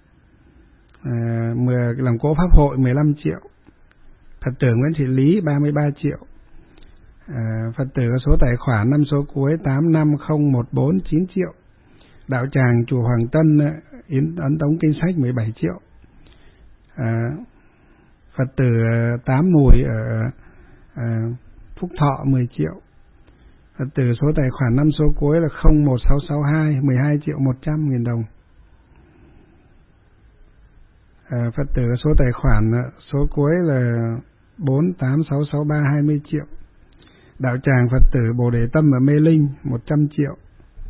à, mười, làm cỗ pháp hội mười lăm triệu. Phật tử Nguyễn Thị Lý ba mươi ba triệu. À, Phật tử có số tài khoản năm số cuối tám năm không một bốn chín triệu. Đạo tràng chùa Hoàng Tân in ấn tống kinh sách mười bảy triệu. À, Phật tử Tám Mùi ở à, Phúc Thọ mười triệu. Phật tử số tài khoản năm số cuối là không một sáu sáu hai mười hai triệu một trăm nghìn đồng. À, Phật tử số tài khoản số cuối là bốn tám sáu sáu ba hai mươi triệu. Đạo tràng Phật tử Bồ Đề Tâm ở Mê Linh một trăm triệu.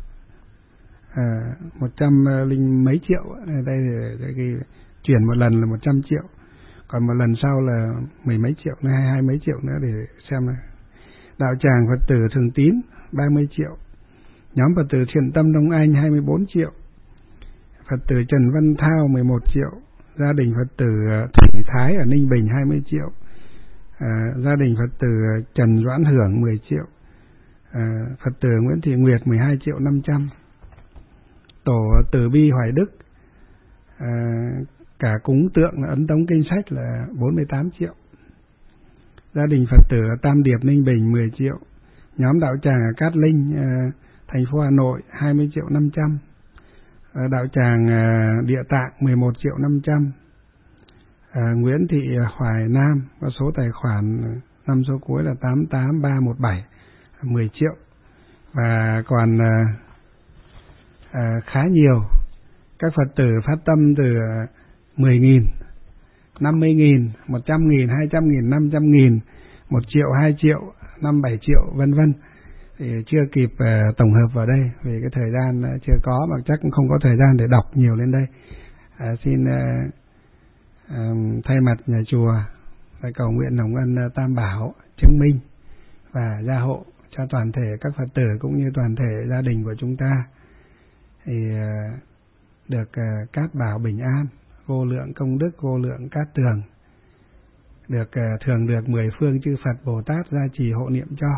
À, một trăm linh mấy triệu. Đây thì cái chuyển một lần là một trăm triệu, còn một lần sau là mười mấy triệu, hay hai mấy triệu nữa để xem này. Đạo tràng Phật tử Thường Tín ba mươi triệu. Nhóm Phật tử Thiện Tâm Đông Anh hai mươi bốn triệu. Phật tử Trần Văn Thao mười một triệu. Gia đình Phật tử Thủy Thái ở Ninh Bình hai mươi triệu. À, gia đình Phật tử Trần Doãn Hưởng mười triệu. À, Phật tử Nguyễn Thị Nguyệt mười hai triệu năm trăm. Tổ Từ Bi Hoài Đức, à, cả cúng tượng ấn tống kinh sách là bốn mươi tám triệu. Gia đình Phật tử Tam Điệp Ninh Bình mười triệu. Nhóm đạo tràng ở Cát Linh, à, thành phố Hà Nội hai mươi triệu năm trăm. À, đạo tràng à, Địa Tạng mười một triệu năm trăm. À, Nguyễn Thị Hoài Nam có số tài khoản năm số cuối là tám tám ba một bảy mười triệu. Và còn à, à, khá nhiều các Phật tử phát tâm từ mười nghìn, năm mươi nghìn, một trăm nghìn, hai trăm nghìn, năm trăm nghìn, một triệu, hai triệu, năm bảy triệu vân vân. Thì chưa kịp uh, tổng hợp vào đây vì cái thời gian uh, chưa có, mà chắc cũng không có thời gian để đọc nhiều lên đây. Uh, xin uh, uh, thay mặt nhà chùa và cầu nguyện hồng ân uh, Tam Bảo chứng minh và gia hộ cho toàn thể các Phật tử cũng như toàn thể gia đình của chúng ta thì uh, được uh, cát bảo bình an, vô lượng công đức, vô lượng cát tường, được uh, thường được mười phương chư Phật Bồ Tát gia trì hộ niệm cho.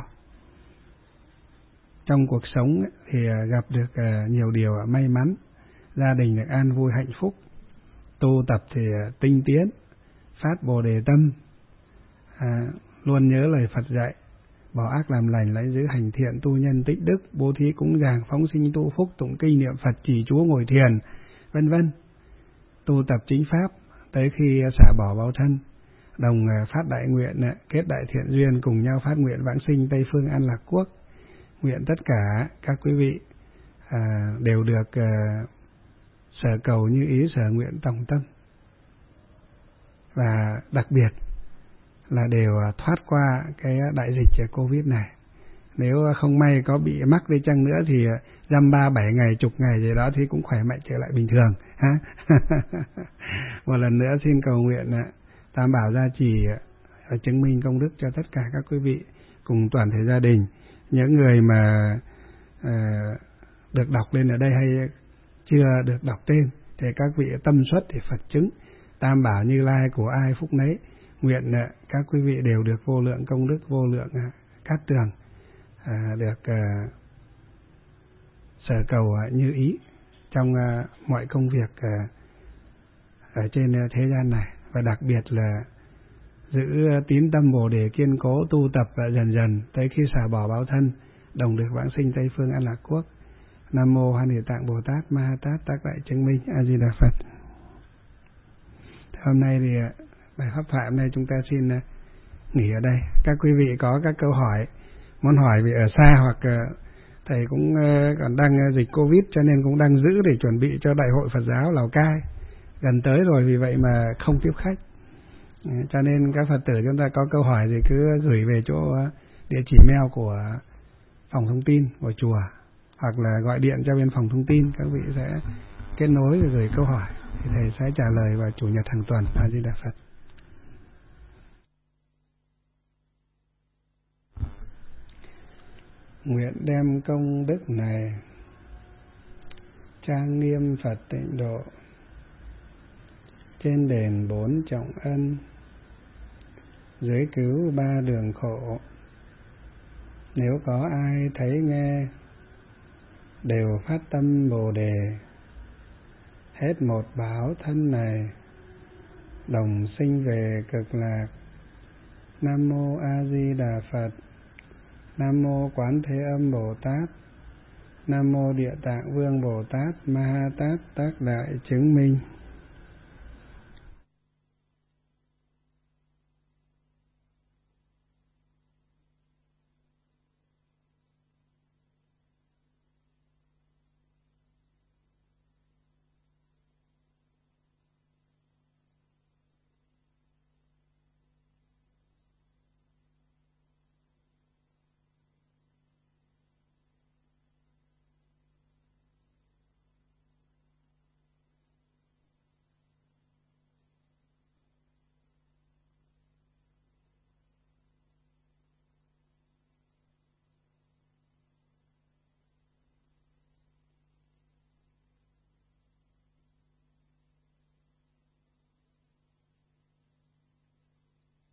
Trong cuộc sống thì gặp được nhiều điều may mắn, gia đình được an vui hạnh phúc, tu tập thì tinh tiến, phát Bồ Đề tâm, à, luôn nhớ lời Phật dạy, bỏ ác làm lành, lấy giữ hành thiện, tu nhân tích đức, bố thí cúng dường, phóng sinh tu phúc, tụng kinh niệm Phật, trì chú ngồi thiền, vân vân. Tu tập chính pháp tới khi xả bỏ báo thân, đồng phát đại nguyện, kết đại thiện duyên, cùng nhau phát nguyện vãng sinh Tây phương An Lạc Quốc. Nguyện tất cả các quý vị à, đều được à, sở cầu như ý, sở nguyện tổng tâm, và đặc biệt là đều thoát qua cái đại dịch Covid này. Nếu không may có bị mắc đi chăng nữa thì dăm ba bảy ngày, chục ngày gì đó thì cũng khỏe mạnh trở lại bình thường ha. Một lần nữa xin cầu nguyện Tam Bảo gia trì và chứng minh công đức cho tất cả các quý vị cùng toàn thể gia đình. Những người mà uh, được đọc lên ở đây hay chưa được đọc tên thì các vị tâm xuất thì Phật chứng, Tam Bảo Như Lai của ai phúc nấy. Nguyện uh, các quý vị đều được vô lượng công đức, vô lượng uh, cát tường, uh, được uh, sở cầu uh, như ý trong uh, mọi công việc uh, ở trên uh, thế gian này, và đặc biệt là giữ tín tâm Bồ Đề kiên cố, tu tập và dần dần tới khi xả bỏ báo thân, đồng được vãng sinh Tây phương An Lạc Quốc. Nam mô A Địa Tạng Bồ Tát Ma Ha Tát Tác Đại Chứng Minh. A Di Đà Phật. Hôm nay thì bài pháp thoại hôm nay chúng ta xin nghỉ ở đây. Các quý vị có các câu hỏi muốn hỏi vì ở xa hoặc thầy cũng còn đang dịch Covid cho nên cũng đang giữ để chuẩn bị cho Đại hội Phật giáo Lào Cai gần tới rồi, vì vậy mà không tiếp khách. Cho nên các Phật tử chúng ta có câu hỏi thì cứ gửi về chỗ địa chỉ mail của phòng thông tin của chùa, hoặc là gọi điện cho bên phòng thông tin, các vị sẽ kết nối rồi gửi câu hỏi thì thầy sẽ trả lời vào chủ nhật hàng tuần. A Di Đà Phật. Nguyện đem công đức này trang nghiêm Phật tịnh độ trên đền bốn trọng ân, dưới cứu ba đường khổ. Nếu có ai thấy nghe đều phát tâm Bồ Đề, hết một báo thân này đồng sinh về cực lạc. Nam mô A Di Đà Phật. Nam mô Quán Thế Âm Bồ Tát. Nam mô Địa Tạng Vương Bồ Tát Ma Ha Tát Tác Đại Chứng Minh.